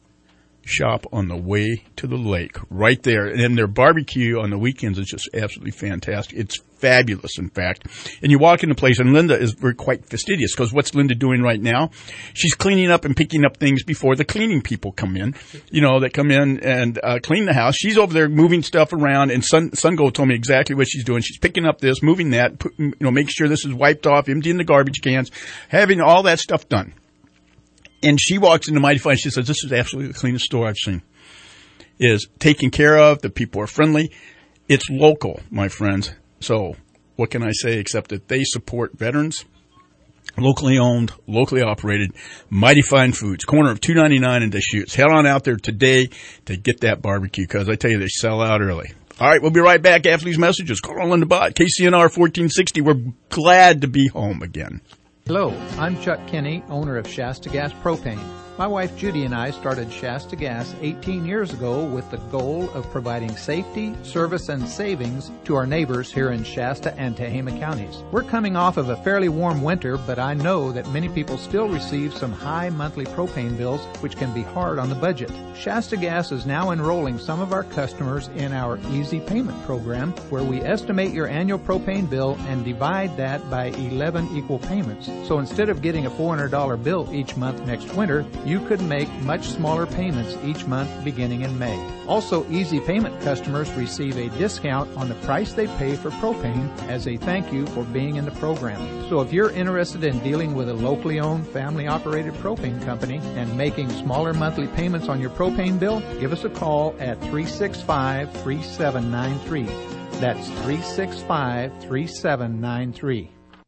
shop on the way to the lake, right there. And their barbecue on the weekends is just absolutely fantastic. It's fabulous, in fact. And you walk in the place, and Linda is quite fastidious, because what's Linda doing right now? She's cleaning up and picking up things before the cleaning people come in, that come in and clean the house. She's over there moving stuff around, and Sungo told me exactly what she's doing. She's picking up this, moving that, making sure this is wiped off, emptying the garbage cans, having all that stuff done. And she walks into Mighty Fine. She says, "This is absolutely the cleanest store I've seen. Is taken care of. The people are friendly. It's local, my friends. So what can I say except that they support veterans, locally owned, locally operated, Mighty Fine Foods, corner of 299 and Deschutes. Head on out there today to get that barbecue, because I tell you, they sell out early." All right, we'll be right back after these messages. Carl Linda Bott, KCNR 1460. We're glad to be home again. Hello, I'm Chuck Kinney, owner of Shasta Gas Propane. My wife Judy and I started Shasta Gas 18 years ago with the goal of providing safety, service, and savings to our neighbors here in Shasta and Tehama counties. We're coming off of a fairly warm winter, but I know that many people still receive some high monthly propane bills, which can be hard on the budget. Shasta Gas is now enrolling some of our customers in our Easy Payment program, where we estimate your annual propane bill and divide that by 11 equal payments. So instead of getting a $400 bill each month next winter, you could make much smaller payments each month beginning in May. Also, Easy Payment customers receive a discount on the price they pay for propane as a thank you for being in the program. So if you're interested in dealing with a locally owned, family-operated propane company and making smaller monthly payments on your propane bill, give us a call at 365-3793. That's 365-3793.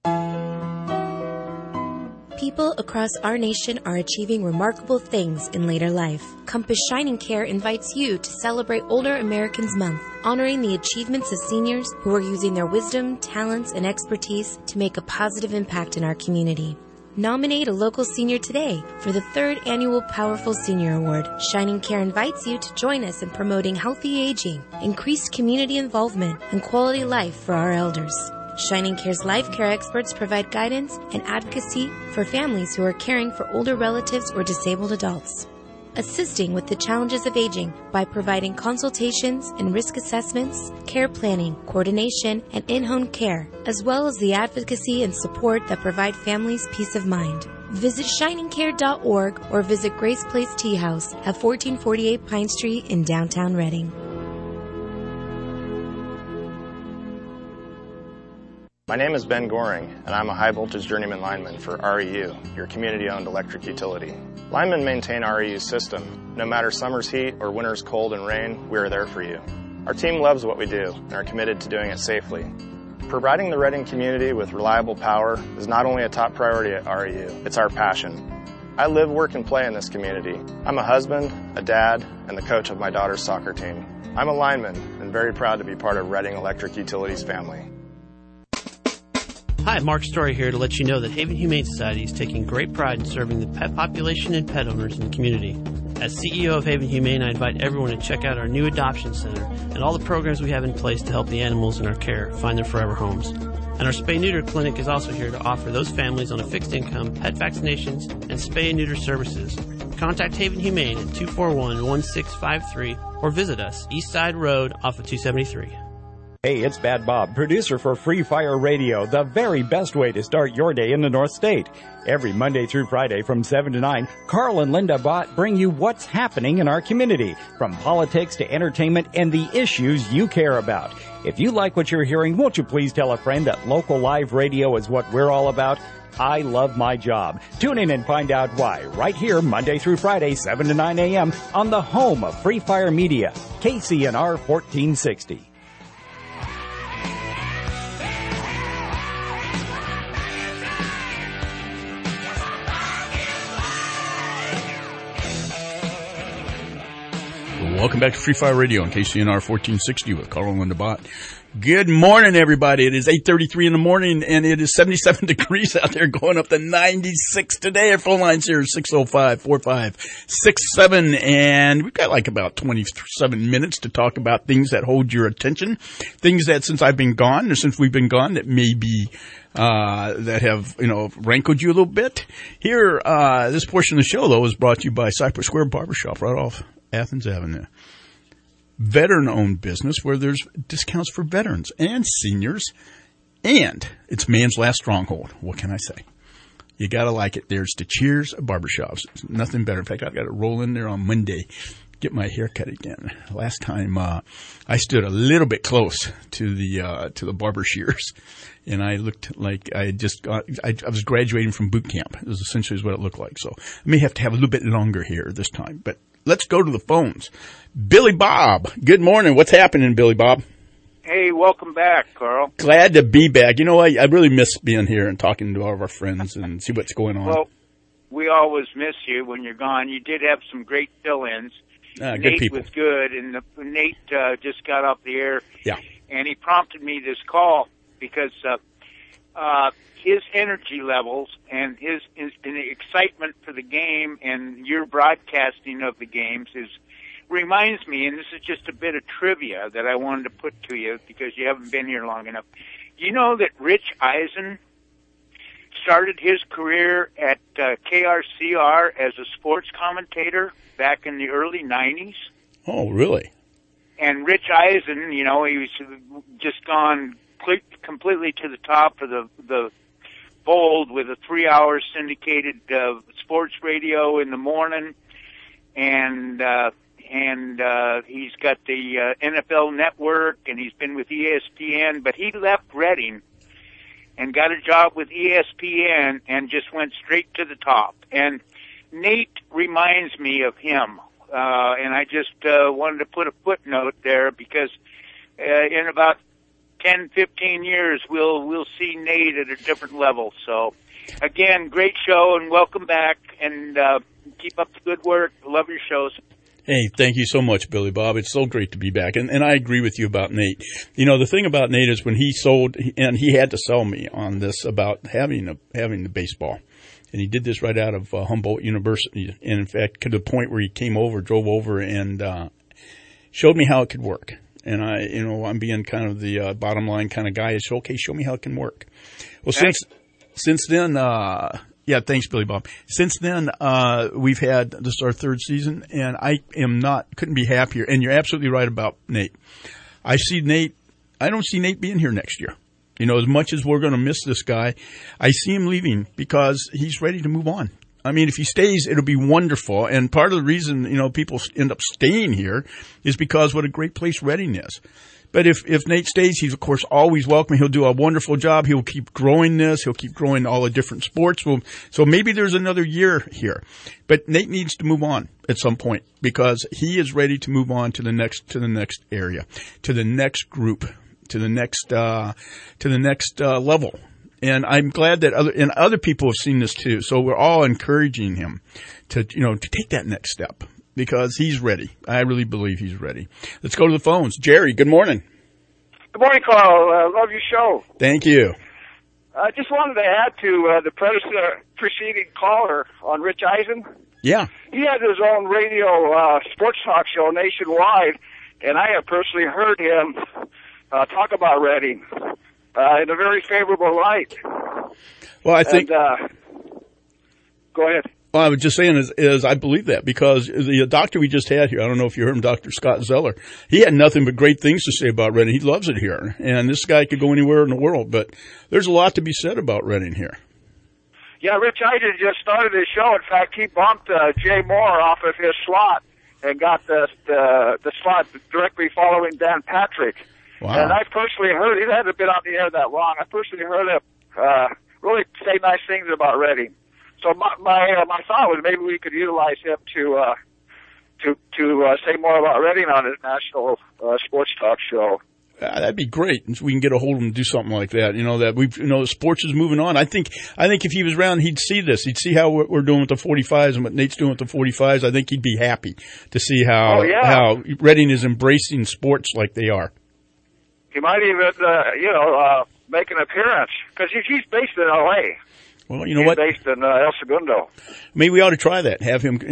People across our nation are achieving remarkable things in later life. Compass Shining Care invites you to celebrate Older Americans Month, honoring the achievements of seniors who are using their wisdom, talents, and expertise to make a positive impact in our community. Nominate a local senior today for the 3rd Annual Powerful Senior Award. Shining Care invites you to join us in promoting healthy aging, increased community involvement, and quality life for our elders. Shining Care's life care experts provide guidance and advocacy for families who are caring for older relatives or disabled adults, assisting with the challenges of aging by providing consultations and risk assessments, care planning, coordination, and in-home care, as well as the advocacy and support that provide families peace of mind. Visit shiningcare.org or visit Grace Place Tea House at 1448 Pine Street in downtown Reading. My name is Ben Goring, and I'm a high-voltage journeyman lineman for REU, your community-owned electric utility. Linemen maintain REU's system. No matter summer's heat or winter's cold and rain, we are there for you. Our team loves what we do and are committed to doing it safely. Providing the Reading community with reliable power is not only a top priority at REU, it's our passion. I live, work, and play in this community. I'm a husband, a dad, and the coach of my daughter's soccer team. I'm a lineman and very proud to be part of Reading Electric Utilities family. Hi, Mark Story here to let you know that Haven Humane Society is taking great pride in serving the pet population and pet owners in the community. As CEO of Haven Humane, I invite everyone to check out our new adoption center and all the programs we have in place to help the animals in our care find their forever homes. And our spay-neuter clinic is also here to offer those families on a fixed income pet vaccinations and spay and neuter services. Contact Haven Humane at 241-1653 or visit us, East Side Road off of 273. Hey, it's Bad Bob, producer for Free Fire Radio, the very best way to start your day in the North State. Every Monday through Friday from 7 to 9, Carl and Linda Bott bring you what's happening in our community, from politics to entertainment and the issues you care about. If you like what you're hearing, won't you please tell a friend that local live radio is what we're all about? I love my job. Tune in and find out why right here Monday through Friday, 7 to 9 a.m. on the home of Free Fire Media, KCNR 1460. Welcome back to Free Fire Radio on KCNR 1460 with Carl and Linda Bott. Good morning, everybody. It is 8:33 in the morning, and it is 77 degrees out there, going up to 96 today. Our phone line's here, 605-4567, and we've got like about 27 minutes to talk about things that hold your attention, things that since I've been gone, or since we've been gone, that maybe that have, rankled you a little bit. Here, this portion of the show, though, is brought to you by Cypress Square Barbershop right off Athens Avenue. Veteran-owned business where there's discounts for veterans and seniors, and it's man's last stronghold. What can I say? You gotta like it. There's the Cheers Barbershops. There's nothing better. In fact, I've got to roll in there on Monday, get my hair cut again. Last time, I stood a little bit close to the barber shears, and I looked like I was graduating from boot camp. It was essentially what it looked like. So I may have to have a little bit longer hair this time, but let's go to the phones. Billy Bob, good morning. What's happening, Billy Bob? Hey, welcome back, Carl. Glad to be back. I really miss being here and talking to all of our friends and see what's going on. Well, we always miss you when you're gone. You did have some great fill-ins. Good Nate people. was good, and Nate just got off the air. Yeah. And he prompted me this call because his energy levels and his the excitement for the game and your broadcasting of the games reminds me, and this is just a bit of trivia that I wanted to put to you because you haven't been here long enough. You know that Rich Eisen started his career at KRCR as a sports commentator back in the early 90s? Oh, really? And Rich Eisen, he was just gone completely to the top of the fold with a 3-hour syndicated sports radio in the morning, and he's got the NFL Network, and he's been with ESPN, but he left Reading and got a job with ESPN and just went straight to the top. And Nate reminds me of him, and I just wanted to put a footnote there because in about 10, 15 years, we'll see Nate at a different level. So, again, great show, and welcome back, and keep up the good work. Love your shows. Hey, thank you so much, Billy Bob. It's so great to be back. And I agree with you about Nate. The thing about Nate is when he sold, and he had to sell me on this about having the baseball. And he did this right out of Humboldt University. And in fact, to the point where he drove over and showed me how it could work. And I'm being kind of the bottom line kind of guy. It's okay, show me how it can work. Well, since then, yeah, thanks, Billy Bob. Since then, we've had, this is our third season, and couldn't be happier. And you're absolutely right about Nate. I don't see Nate being here next year. As much as we're going to miss this guy, I see him leaving because he's ready to move on. I mean, if he stays, it'll be wonderful. And part of the reason, people end up staying here is because what a great place Reading is. But if Nate stays, he's, of course, always welcome. He'll do a wonderful job. He'll keep growing this. He'll keep growing all the different sports. So maybe there's another year here. But Nate needs to move on at some point because he is ready to move on to the next area, to the next group, to the next level. And I'm glad that other people have seen this too. So we're all encouraging him to take that next step. Because he's ready. I really believe he's ready. Let's go to the phones. Jerry, good morning. Good morning, Carl. Love your show. Thank you. I just wanted to add to the preceding caller on Rich Eisen. Yeah. He has his own radio sports talk show nationwide, and I have personally heard him talk about Reading in a very favorable light. Well, I think... go ahead. Well, I was just saying is I believe that because the doctor we just had here, I don't know if you heard him, Dr. Scott Zeller, he had nothing but great things to say about Reading. He loves it here. And this guy could go anywhere in the world, but there's a lot to be said about Reading here. Yeah, Rich Eisen just started his show. In fact, he bumped Jay Moore off of his slot and got the slot directly following Dan Patrick. Wow. And I personally heard, he hasn't been on the air that long, I personally heard him really say nice things about Reading. So my thought was maybe we could utilize him to say more about Reading on his national sports talk show. That'd be great. We can get a hold of him and do something like that. That sports is moving on. I think if he was around, he'd see this. He'd see how we're doing with the 45s and what Nate's doing with the 45s. I think he'd be happy to see how Reading is embracing sports like they are. He might even, make an appearance because he's based in L.A. Well, you know what? He's based in El Segundo. Maybe we ought to try that. Have him be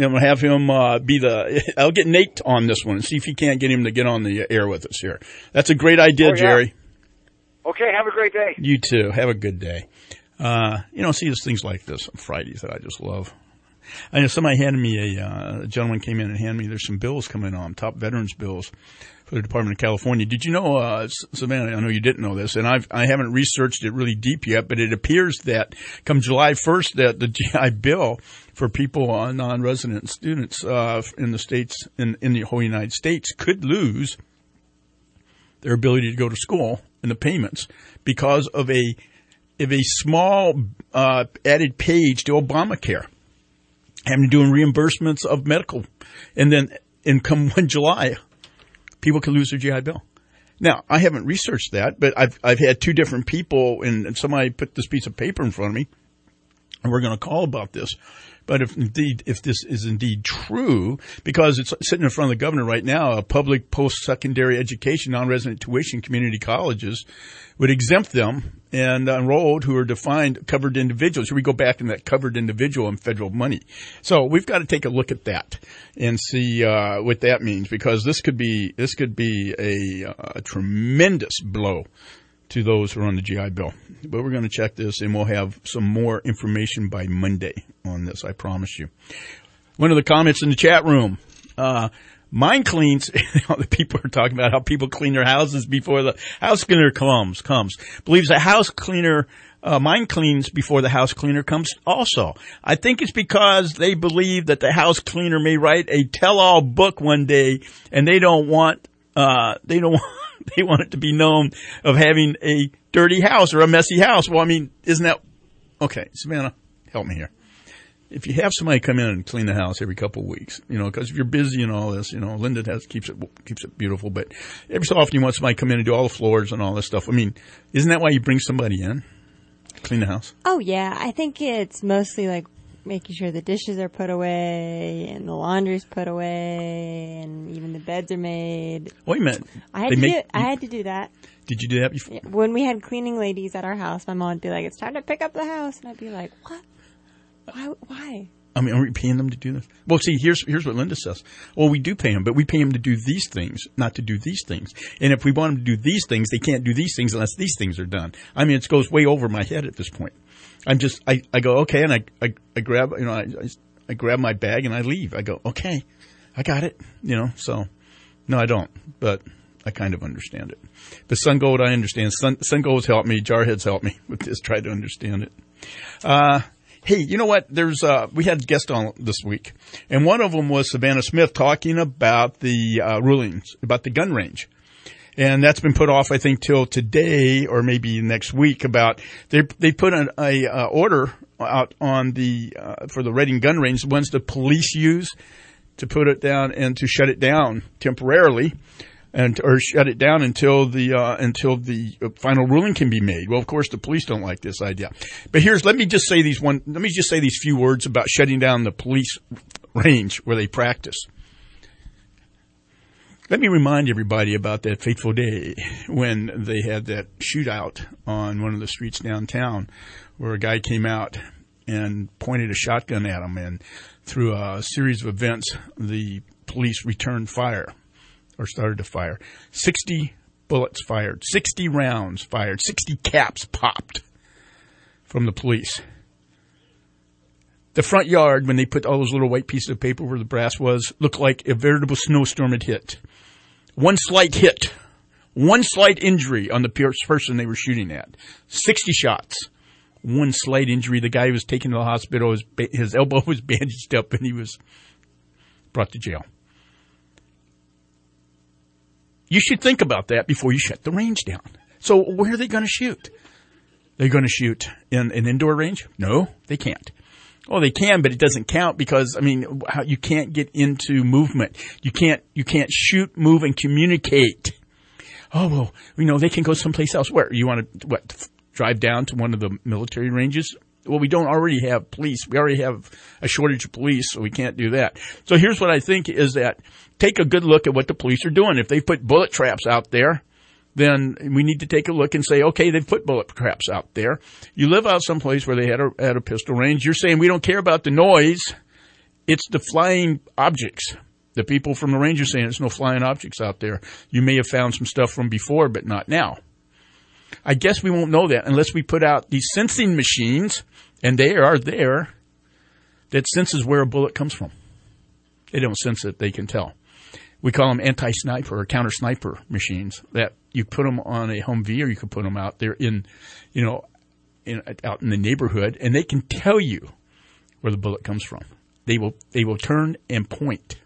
the. I'll get Nate on this one and see if he can't get him to get on the air with us here. That's a great idea, Jerry. Okay, have a great day. You too. Have a good day. See, there's things like this on Fridays that I just love. I know somebody handed me a gentleman came in and handed me, there's some bills coming on, top veterans bills for the Department of California. Did you know, Savannah, I know you didn't know this, and I haven't researched it really deep yet, but it appears that come July 1st that the GI Bill for people, non-resident students in the states, in the whole United States, could lose their ability to go to school and the payments because of a small added page to Obamacare, having to do reimbursements of medical, and then come 1 July, people can lose their GI Bill. Now, I haven't researched that, but I've had two different people, and somebody put this piece of paper in front of me, and we're going to call about this. But if this is indeed true, because it's sitting in front of the governor right now, public post-secondary education, non-resident tuition community colleges would exempt them and enrolled who are defined covered individuals. Here we go back in that covered individual and federal money. So we've got to take a look at that and see what that means, because this could be a tremendous blow to those who are on the GI Bill. But we're going to check this, and we'll have some more information by Monday on this, I promise you. One of the comments in the chat room, Mind Cleans, the people are talking about how people clean their houses before the house cleaner comes. Believes a house cleaner, Mind Cleans before the house cleaner comes also. I think it's because they believe that the house cleaner may write a tell-all book one day, and they want it to be known of having a dirty house or a messy house. Well, I mean, isn't that okay? Savannah, help me here. If you have somebody come in and clean the house every couple of weeks, because if you're busy and all this, Linda keeps it beautiful, but every so often you want somebody to come in and do all the floors and all this stuff. I mean, isn't that why you bring somebody in, clean the house? Oh yeah, I think it's mostly like making sure the dishes are put away and the laundry's put away and even the beds are made. Wait a minute. I had to do that. Did you do that before? Yeah. When we had cleaning ladies at our house, my mom would be like, "It's time to pick up the house," and I'd be like, "What? Why?" I mean, are we paying them to do this? Well, see, here's what Linda says. Well, we do pay them, but we pay them to do these things, not to do these things. And if we want them to do these things, they can't do these things unless these things are done. I mean, it goes way over my head at this point. I go, okay, and I grab, I grab my bag and I leave. I go, okay, I got it, so no, I don't, but I kind of understand it. But Sun Gold, I understand. Sun Gold's helped me. Jarhead's helped me with this, try to understand it. Hey, you know what? We had guests on this week, and one of them was Savannah Smith talking about the rulings about the gun range. And that's been put off, I think, till today or maybe next week. About they put an order out on for the Reading gun range, the ones the police use to put it down and to shut it down temporarily, or shut it down until the final ruling can be made. Well, of course, the police don't like this idea. But let me just say these few words about shutting down the police range where they practice. Let me remind everybody about that fateful day when they had that shootout on one of the streets downtown where a guy came out and pointed a shotgun at him, and through a series of events, the police returned fire or started to fire. 60 bullets fired, 60 rounds fired, 60 caps popped from the police. The front yard, when they put all those little white pieces of paper where the brass was, looked like a veritable snowstorm had hit. One slight hit, one slight injury on the person they were shooting at. 60 shots, one slight injury. The guy was taken to the hospital. His elbow was bandaged up, and he was brought to jail. You should think about that before you shut the range down. So where are they going to shoot? They're going to shoot in an indoor range? No, they can't. Oh, they can, but it doesn't count because, you can't get into movement. You can't shoot, move, and communicate. oh, well, they can go someplace else. Where? You want to, drive down to one of the military ranges? Well, we don't already have police. We already have a shortage of police, so we can't do that. So here's what I think is that take a good look at what the police are doing. If they put bullet traps out there, then we need to take a look and say, okay, they've put bullet traps out there. You live out someplace where they had a pistol range. You're saying we don't care about the noise. It's the flying objects. The people from the range are saying there's no flying objects out there. You may have found some stuff from before, but not now. I guess we won't know that unless we put out these sensing machines, and they are there, that senses where a bullet comes from. They don't sense it, they can tell. We call them anti-sniper or counter-sniper machines that you put them on a Humvee, or you could put them out there out in the neighborhood, and they can tell you where the bullet comes from. They will turn and point.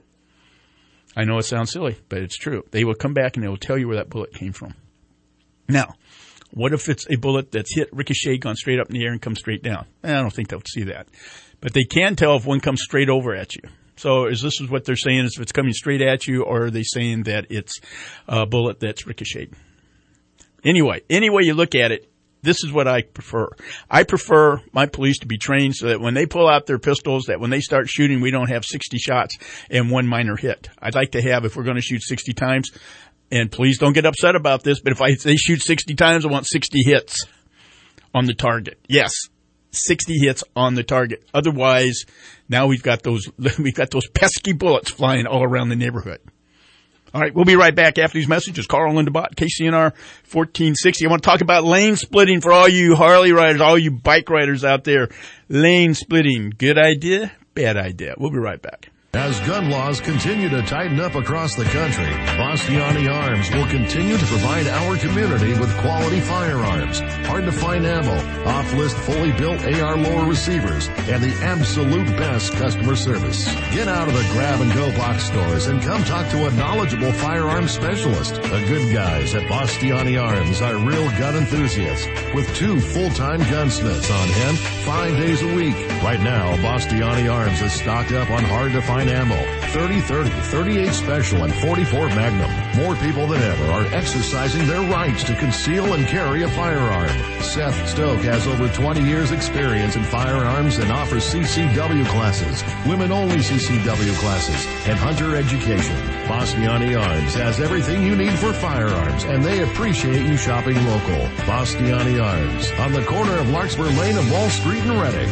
I know it sounds silly, but it's true. They will come back and they will tell you where that bullet came from. Now, what if it's a bullet that's hit, ricochet, gone straight up in the air and come straight down? I don't think they'll see that. But they can tell if one comes straight over at you. So this is what they're saying, is if it's coming straight at you, or are they saying that it's a bullet that's ricocheted? Anyway, any way you look at it, this is what I prefer. I prefer my police to be trained so that when they pull out their pistols, that when they start shooting, we don't have 60 shots and one minor hit. I'd like to have, if we're going to shoot 60 times, and please don't get upset about this, but if they shoot 60 times, I want 60 hits on the target. Yes, 60 hits on the target. Otherwise, now we've got those pesky bullets flying all around the neighborhood. All right, we'll be right back after these messages. Carl Lindebott, KCNR 1460. I want to talk about lane splitting for all you Harley riders, all you bike riders out there. Lane splitting, good idea, bad idea. We'll be right back. As gun laws continue to tighten up across the country, Bastiani Arms will continue to provide our community with quality firearms, hard-to-find ammo, off-list fully built AR lower receivers, and the absolute best customer service. Get out of the grab-and-go box stores and come talk to a knowledgeable firearms specialist. The good guys at Bastiani Arms are real gun enthusiasts with 2 full-time gunsmiths on hand 5 days a week. Right now, Bastiani Arms is stocked up on hard-to-find ammo, 30-30, 38 Special, and 44 Magnum. More people than ever are exercising their rights to conceal and carry a firearm. Seth Stoke has over 20 years experience in firearms and offers CCW classes, women-only CCW classes, and hunter education. Bastiani Arms has everything you need for firearms, and they appreciate you shopping local. Bastiani Arms, on the corner of Larkspur Lane and Wall Street in Reading.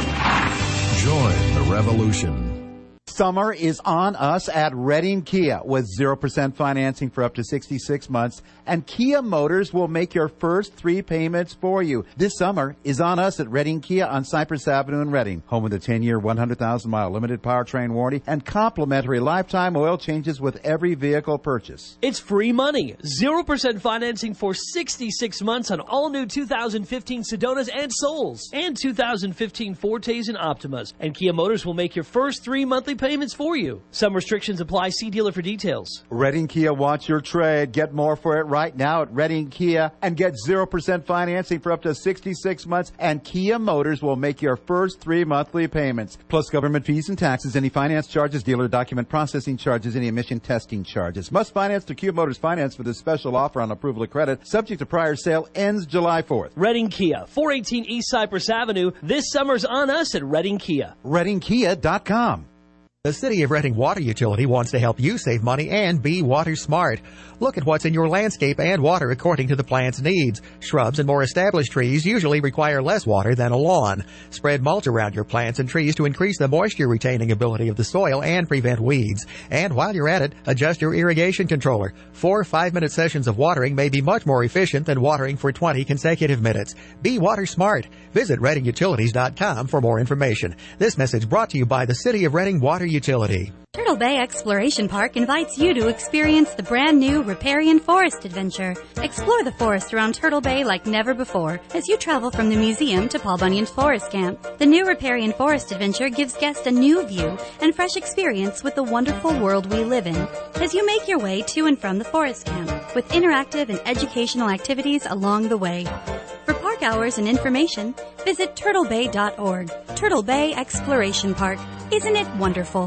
Join the revolution. Summer is on us at Reading Kia with 0% financing for up to 66 months, and Kia Motors will make your first 3 payments for you. This summer is on us at Reading Kia on Cypress Avenue in Reading, home with a 10-year, 100,000-mile limited powertrain warranty and complimentary lifetime oil changes with every vehicle purchase. It's free money. 0% financing for 66 months on all new 2015 Sedonas and Souls, and 2015 Fortes and Optimas. And Kia Motors will make your first 3 monthly payments for you. Some restrictions apply. See dealer for details. Reading Kia wants your trade. Get more for it right now at Reading Kia and get 0% financing for up to 66 months, and Kia Motors will make your first 3 monthly payments, plus government fees and taxes, any finance charges, dealer document processing charges, any emission testing charges. Must finance through Kia Motors Finance for this special offer on approval of credit. Subject to prior sale. Ends July 4th. Reading Kia, 418 East Cypress Avenue. This summer's on us at Reading Kia. ReadingKia.com. The City of Reading Water Utility wants to help you save money and be water smart. Look at what's in your landscape and water according to the plant's needs. Shrubs and more established trees usually require less water than a lawn. Spread mulch around your plants and trees to increase the moisture retaining ability of the soil and prevent weeds. And while you're at it, adjust your irrigation controller. 4 5-minute sessions of watering may be much more efficient than watering for 20 consecutive minutes. Be water smart. Visit ReadingUtilities.com for more information. This message brought to you by the City of Reading Water Utility. Turtle Bay Exploration Park invites you to experience the brand new Riparian Forest Adventure. Explore the forest around Turtle Bay like never before as you travel from the museum to Paul Bunyan's Forest Camp. The new Riparian Forest Adventure gives guests a new view and fresh experience with the wonderful world we live in as you make your way to and from the forest camp with interactive and educational activities along the way. For park hours and information, visit turtlebay.org. Turtle Bay Exploration Park. Isn't it wonderful?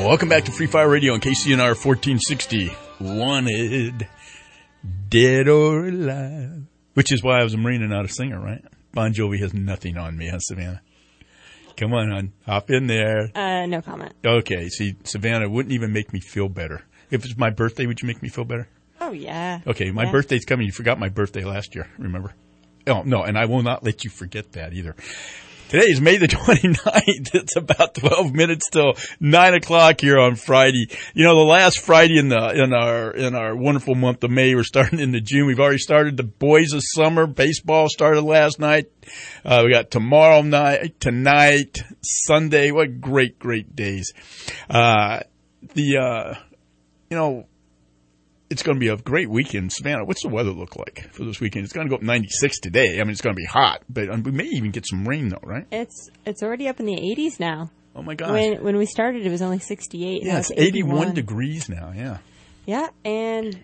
Welcome back to Free Fire Radio on KCNR 1460. Wanted, dead or alive. Which is why I was marinating out a singer, right? Bon Jovi has nothing on me, huh, Savannah? Come on, hon. Hop in there. No comment. Okay, see, Savannah wouldn't even make me feel better. If it's my birthday, would you make me feel better? Oh, yeah. Okay, my birthday's coming. You forgot my birthday last year, remember? Oh, no, and I will not let you forget that either. Today is May the 29th. It's about 12 minutes till 9 o'clock here on Friday. You know, the last Friday in our wonderful month of May, we're starting into June. We've already started the Boys of Summer. Baseball started last night. We got tomorrow night, tonight, Sunday. What great, great days. It's going to be a great weekend. Savannah, what's the weather look like for this weekend? It's going to go up 96 today. I mean, it's going to be hot, but we may even get some rain, though, right? It's already up in the 80s now. Oh, my gosh. When we started, it was only 68. Yeah, it's 81 degrees now, yeah. Yeah, and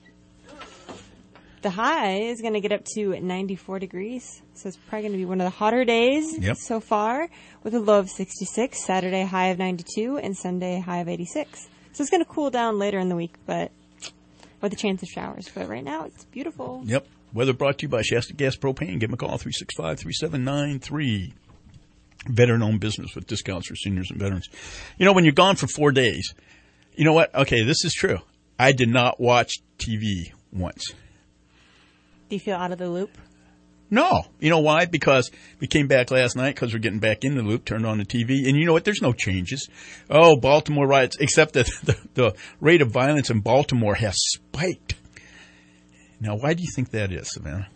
the high is going to get up to 94 degrees. So it's probably going to be one of the hotter days so far, with a low of 66, Saturday high of 92, and Sunday high of 86. So it's going to cool down later in the week, but with a chance of showers. But right now, it's beautiful. Yep. Weather brought to you by Shasta Gas Propane. Give them a call, 365-3793. Veteran-owned business with discounts for seniors and veterans. You know, when you're gone for 4 days, you know what? Okay, this is true. I did not watch TV once. Do you feel out of the loop? No. You know why? Because we came back last night because we're getting back in the loop, turned on the TV, and you know what? There's no changes. Oh, Baltimore riots, except that the rate of violence in Baltimore has spiked. Now, why do you think that is, Savannah?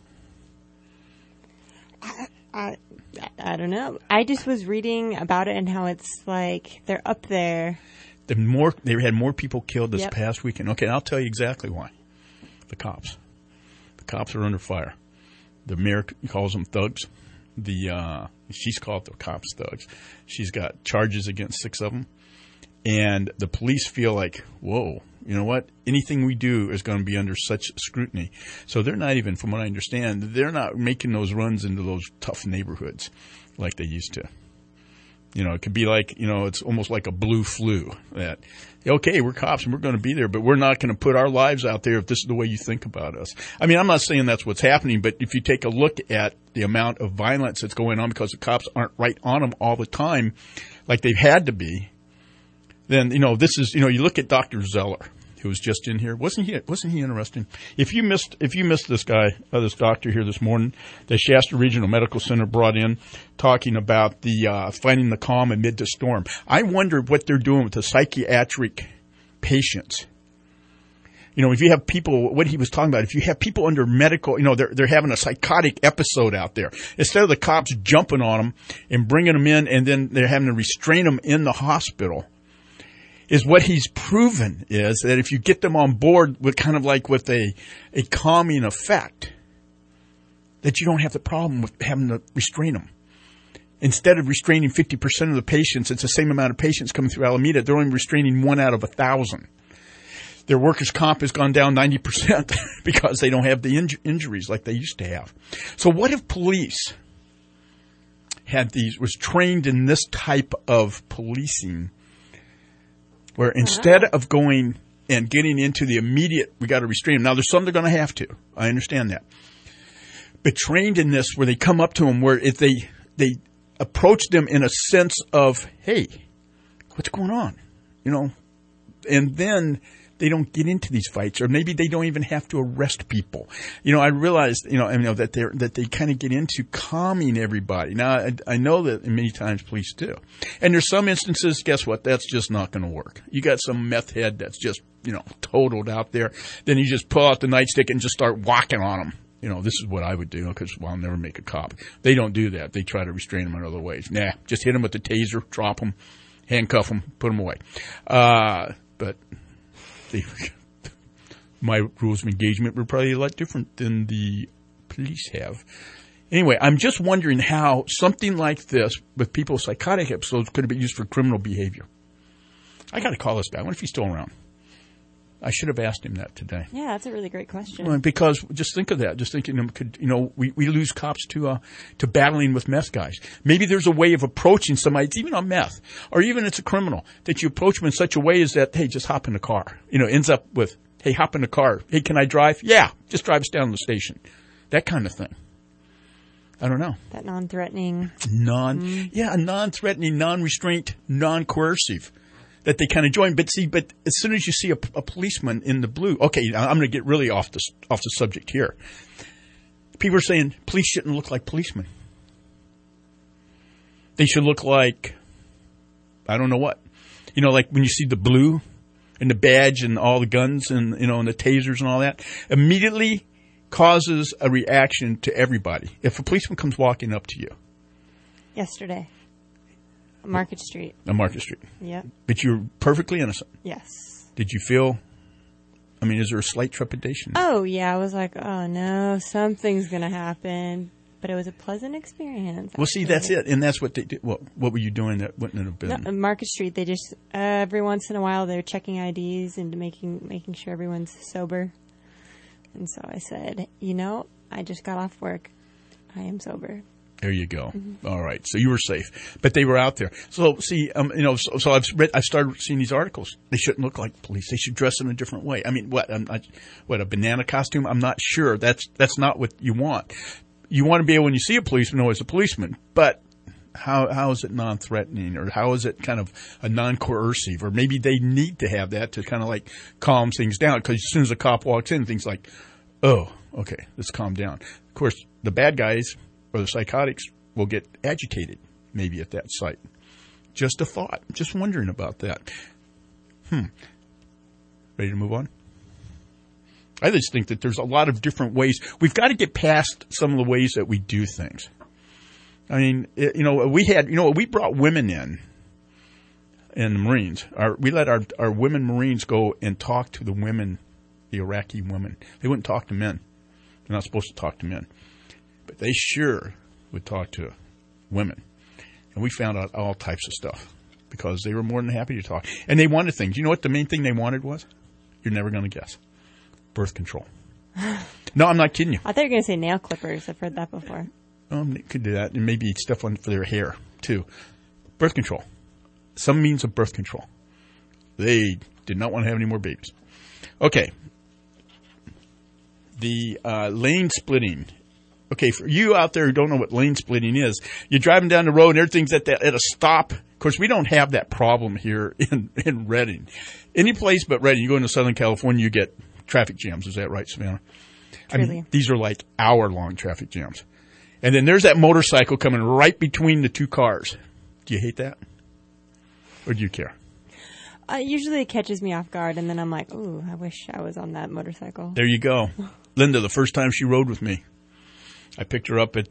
I don't know. I just was reading about it and how it's like they're up there. They had more people killed this past weekend. Okay, I'll tell you exactly why. The cops. The cops are under fire. The mayor calls them thugs. She's called the cops thugs. She's got charges against 6 of them. And the police feel like, whoa, you know what? Anything we do is going to be under such scrutiny. So they're not even, from what I understand, they're not making those runs into those tough neighborhoods like they used to. You know, it could be like, you know, it's almost like a blue flu that, okay, we're cops and we're going to be there, but we're not going to put our lives out there if this is the way you think about us. I mean, I'm not saying that's what's happening, but if you take a look at the amount of violence that's going on because the cops aren't right on them all the time like they've had to be, then, you know, this is, you know, you look at Dr. Zeller, who was just in here. Wasn't he interesting? If you missed this guy, this doctor here this morning, the Shasta Regional Medical Center brought in, talking about the finding the calm amid the storm. I wonder what they're doing with the psychiatric patients. You know, if you have people, what he was talking about, if you have people under medical, you know, they're having a psychotic episode out there. Instead of the cops jumping on them and bringing them in, and then they're having to restrain them in the hospital. Is what he's proven is that if you get them on board with kind of like with a calming effect, that you don't have the problem with having to restrain them. Instead of restraining 50% of the patients, it's the same amount of patients coming through Alameda. They're only restraining 1 out of 1,000. Their workers' comp has gone down 90% because they don't have the injuries like they used to have. So what if police was trained in this type of policing, where instead of going and getting into the immediate, we got to restrain them. Now, there's some they're going to have to. I understand that. But trained in this, where they come up to them, where if they approach them in a sense of, hey, what's going on? You know, and then they don't get into these fights, or maybe they don't even have to arrest people. You know, I realized, that they kind of get into calming everybody. Now, I know that many times police do. And there's some instances, guess what? That's just not going to work. You got some meth head that's just, totaled out there. Then you just pull out the nightstick and just start whacking on them. You know, this is what I would do, because, I'll never make a cop. They don't do that. They try to restrain them in other ways. Nah, just hit them with the taser, drop them, handcuff them, put them away. But my rules of engagement were probably a lot different than the police have. Anyway, I'm just wondering how something like this with people with psychotic episodes could have been used for criminal behavior. I got to call this guy. I wonder if he's still around. I should have asked him that today. Yeah, that's a really great question. Well, because just think of that. Just thinking, we lose cops to battling with meth guys. Maybe there's a way of approaching somebody, it's even on meth, or even it's a criminal, that you approach them in such a way as that, hey, just hop in the car. Ends up with, hey, hop in the car. Hey, can I drive? Yeah, just drive us down to the station. That kind of thing. I don't know. That non-threatening. Non-threatening, non-restraint, non-coercive. That they kind of join. But as soon as you see a policeman in the blue, okay, now I'm going to get really off the subject here. People are saying police shouldn't look like policemen. They should look like, I don't know what. Like when you see the blue and the badge and all the guns and, and the tasers and all that, immediately causes a reaction to everybody. If a policeman comes walking up to you. Yesterday. On Market Street. On Market Street. Yep. But you're perfectly innocent. Yes. Did you feel, is there a slight trepidation? Oh, yeah. I was like, oh, no, something's going to happen. But it was a pleasant experience. Well, see, that's it. And that's what they do. What were you doing that wouldn't have been? No, on Market Street, they just, every once in a while, they're checking IDs and making sure everyone's sober. And so I said, I just got off work. I am sober. There you go. Mm-hmm. All right. So you were safe, but they were out there. So see, so I've started seeing these articles. They shouldn't look like police. They should dress in a different way. A banana costume? I'm not sure. That's not what you want. You want to be able, when you see a policeman, know it's a policeman, but how is it non-threatening, or how is it kind of a non-coercive, or maybe they need to have that to kind of like calm things down, because as soon as a cop walks in, things like, oh, okay, let's calm down. Of course, the bad guys or the psychotics will get agitated maybe at that sight. Just a thought. Just wondering about that. Ready to move on? I just think that there's a lot of different ways. We've got to get past some of the ways that we do things. We brought women in the Marines. We let our women Marines go and talk to the women, the Iraqi women. They wouldn't talk to men. They're not supposed to talk to men. But they sure would talk to women. And we found out all types of stuff because they were more than happy to talk. And they wanted things. You know what the main thing they wanted was? You're never going to guess. Birth control. No, I'm not kidding you. I thought you were going to say nail clippers. I've heard that before. They could do that, and maybe stuff for their hair, too. Birth control. Some means of birth control. They did not want to have any more babies. Okay. The lane splitting. Okay, for you out there who don't know what lane splitting is, you're driving down the road and everything's at a stop. Of course, we don't have that problem here in Redding. Any place but Redding. You go into Southern California, you get traffic jams. Is that right, Savannah? Truly. These are like hour-long traffic jams. And then there's that motorcycle coming right between the two cars. Do you hate that? Or do you care? Usually it catches me off guard, and then I'm like, ooh, I wish I was on that motorcycle. There you go. Linda, the first time she rode with me, I picked her up in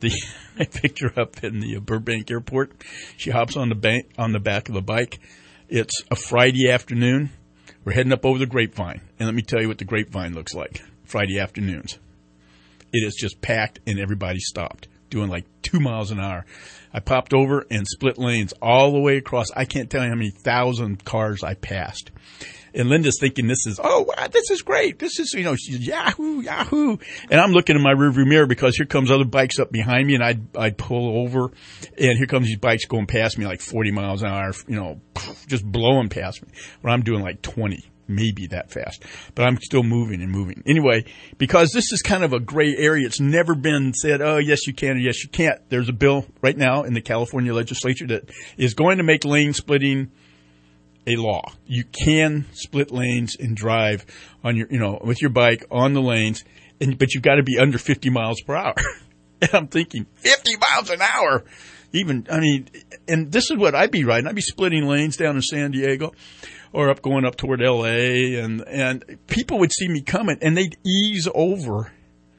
the Burbank Airport. She hops on the back of the bike. It's a Friday afternoon. We're heading up over the Grapevine. And let me tell you what the Grapevine looks like Friday afternoons. It is just packed, and everybody stopped, doing like 2 miles an hour. I popped over and split lanes all the way across. I can't tell you how many thousand cars I passed. And Linda's thinking this is great. This is, she's Yahoo. And I'm looking in my rearview mirror because here comes other bikes up behind me, and I'd pull over, and here comes these bikes going past me like 40 miles an hour, just blowing past me. When I'm doing like 20. Maybe that fast, but I'm still moving and moving. Anyway, because this is kind of a gray area, it's never been said, oh, yes, you can or yes, you can't. There's a bill right now in the California legislature that is going to make lane splitting a law. You can split lanes and drive on your, with your bike on the lanes, but you've got to be under 50 miles per hour. And I'm thinking, 50 miles an hour? And this is what I'd be riding. I'd be splitting lanes down in San Diego. Or going up toward L.A., and people would see me coming, and they'd ease over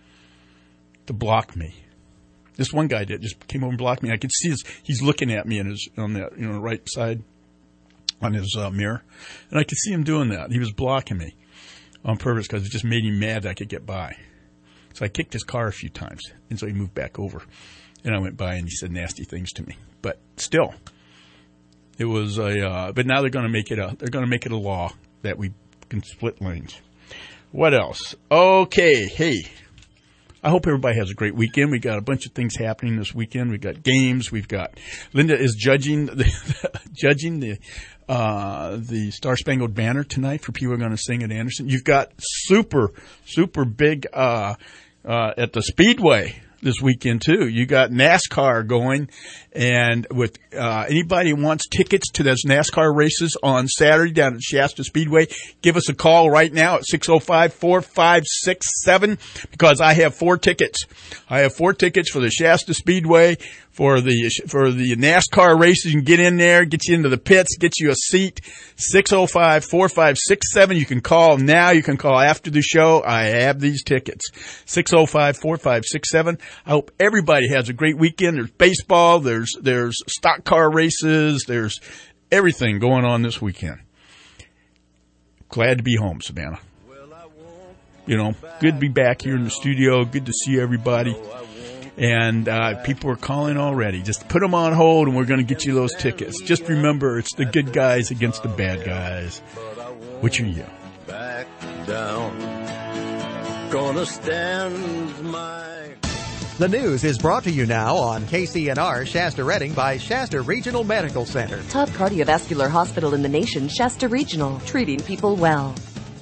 to block me. This one guy just came over and blocked me. I could see he's looking at me on the right side on his mirror, and I could see him doing that. He was blocking me on purpose because it just made him mad that I could get by. So I kicked his car a few times, and so he moved back over, and I went by, and he said nasty things to me. But still. It was but now they're going to make it a law that we can split lanes. What else? Okay, hey. I hope everybody has a great weekend. We got a bunch of things happening this weekend. We got games. We've got Linda is judging the Star Spangled Banner tonight for people who are going to sing at Anderson. You've got super big at the Speedway this weekend too. You got NASCAR going, and with anybody who wants tickets to those NASCAR races on Saturday down at Shasta Speedway, give us a call right now at 605-4567 because I have 4 tickets. I have 4 tickets for the Shasta Speedway for the NASCAR races. You can get in there, get you into the pits, get you a seat. 605-4567. You can call now. You can call after the show. I have these tickets. 605-4567. I hope everybody has a great weekend. There's baseball. There's stock car races. There's everything going on this weekend. Glad to be home, Savannah. You know, good to be back here in the studio. Good to see everybody. And people are calling already. Just put them on hold, and we're going to get you those tickets. Just remember, it's the good guys against the bad guys. Which are you? Back down. Gonna stand my... The news is brought to you now on KCNR Shasta Redding by Shasta Regional Medical Center. Top cardiovascular hospital in the nation, Shasta Regional, treating people well.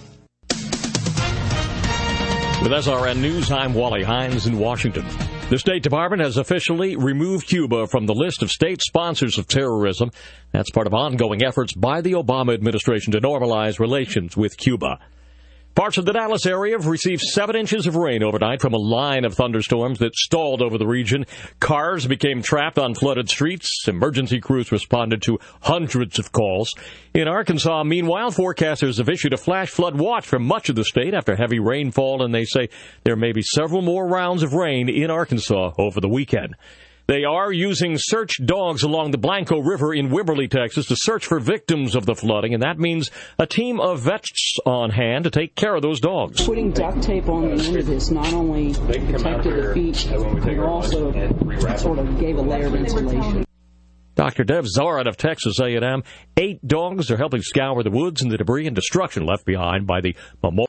With SRN News, I'm Wally Hines in Washington. The State Department has officially removed Cuba from the list of state sponsors of terrorism. That's part of ongoing efforts by the Obama administration to normalize relations with Cuba. Parts of the Dallas area have received 7 inches of rain overnight from a line of thunderstorms that stalled over the region. Cars became trapped on flooded streets. Emergency crews responded to hundreds of calls. In Arkansas, meanwhile, forecasters have issued a flash flood watch for much of the state after heavy rainfall, and they say there may be several more rounds of rain in Arkansas over the weekend. They are using search dogs along the Blanco River in Wimberley, Texas, to search for victims of the flooding, and that means a team of vets on hand to take care of those dogs. Putting duct tape on the end of this not only protected the feet, but also sort of gave a layer of insulation. Dr. Dev Zarin of Texas A&M, 8 dogs are helping scour the woods and the debris and destruction left behind by the Memorial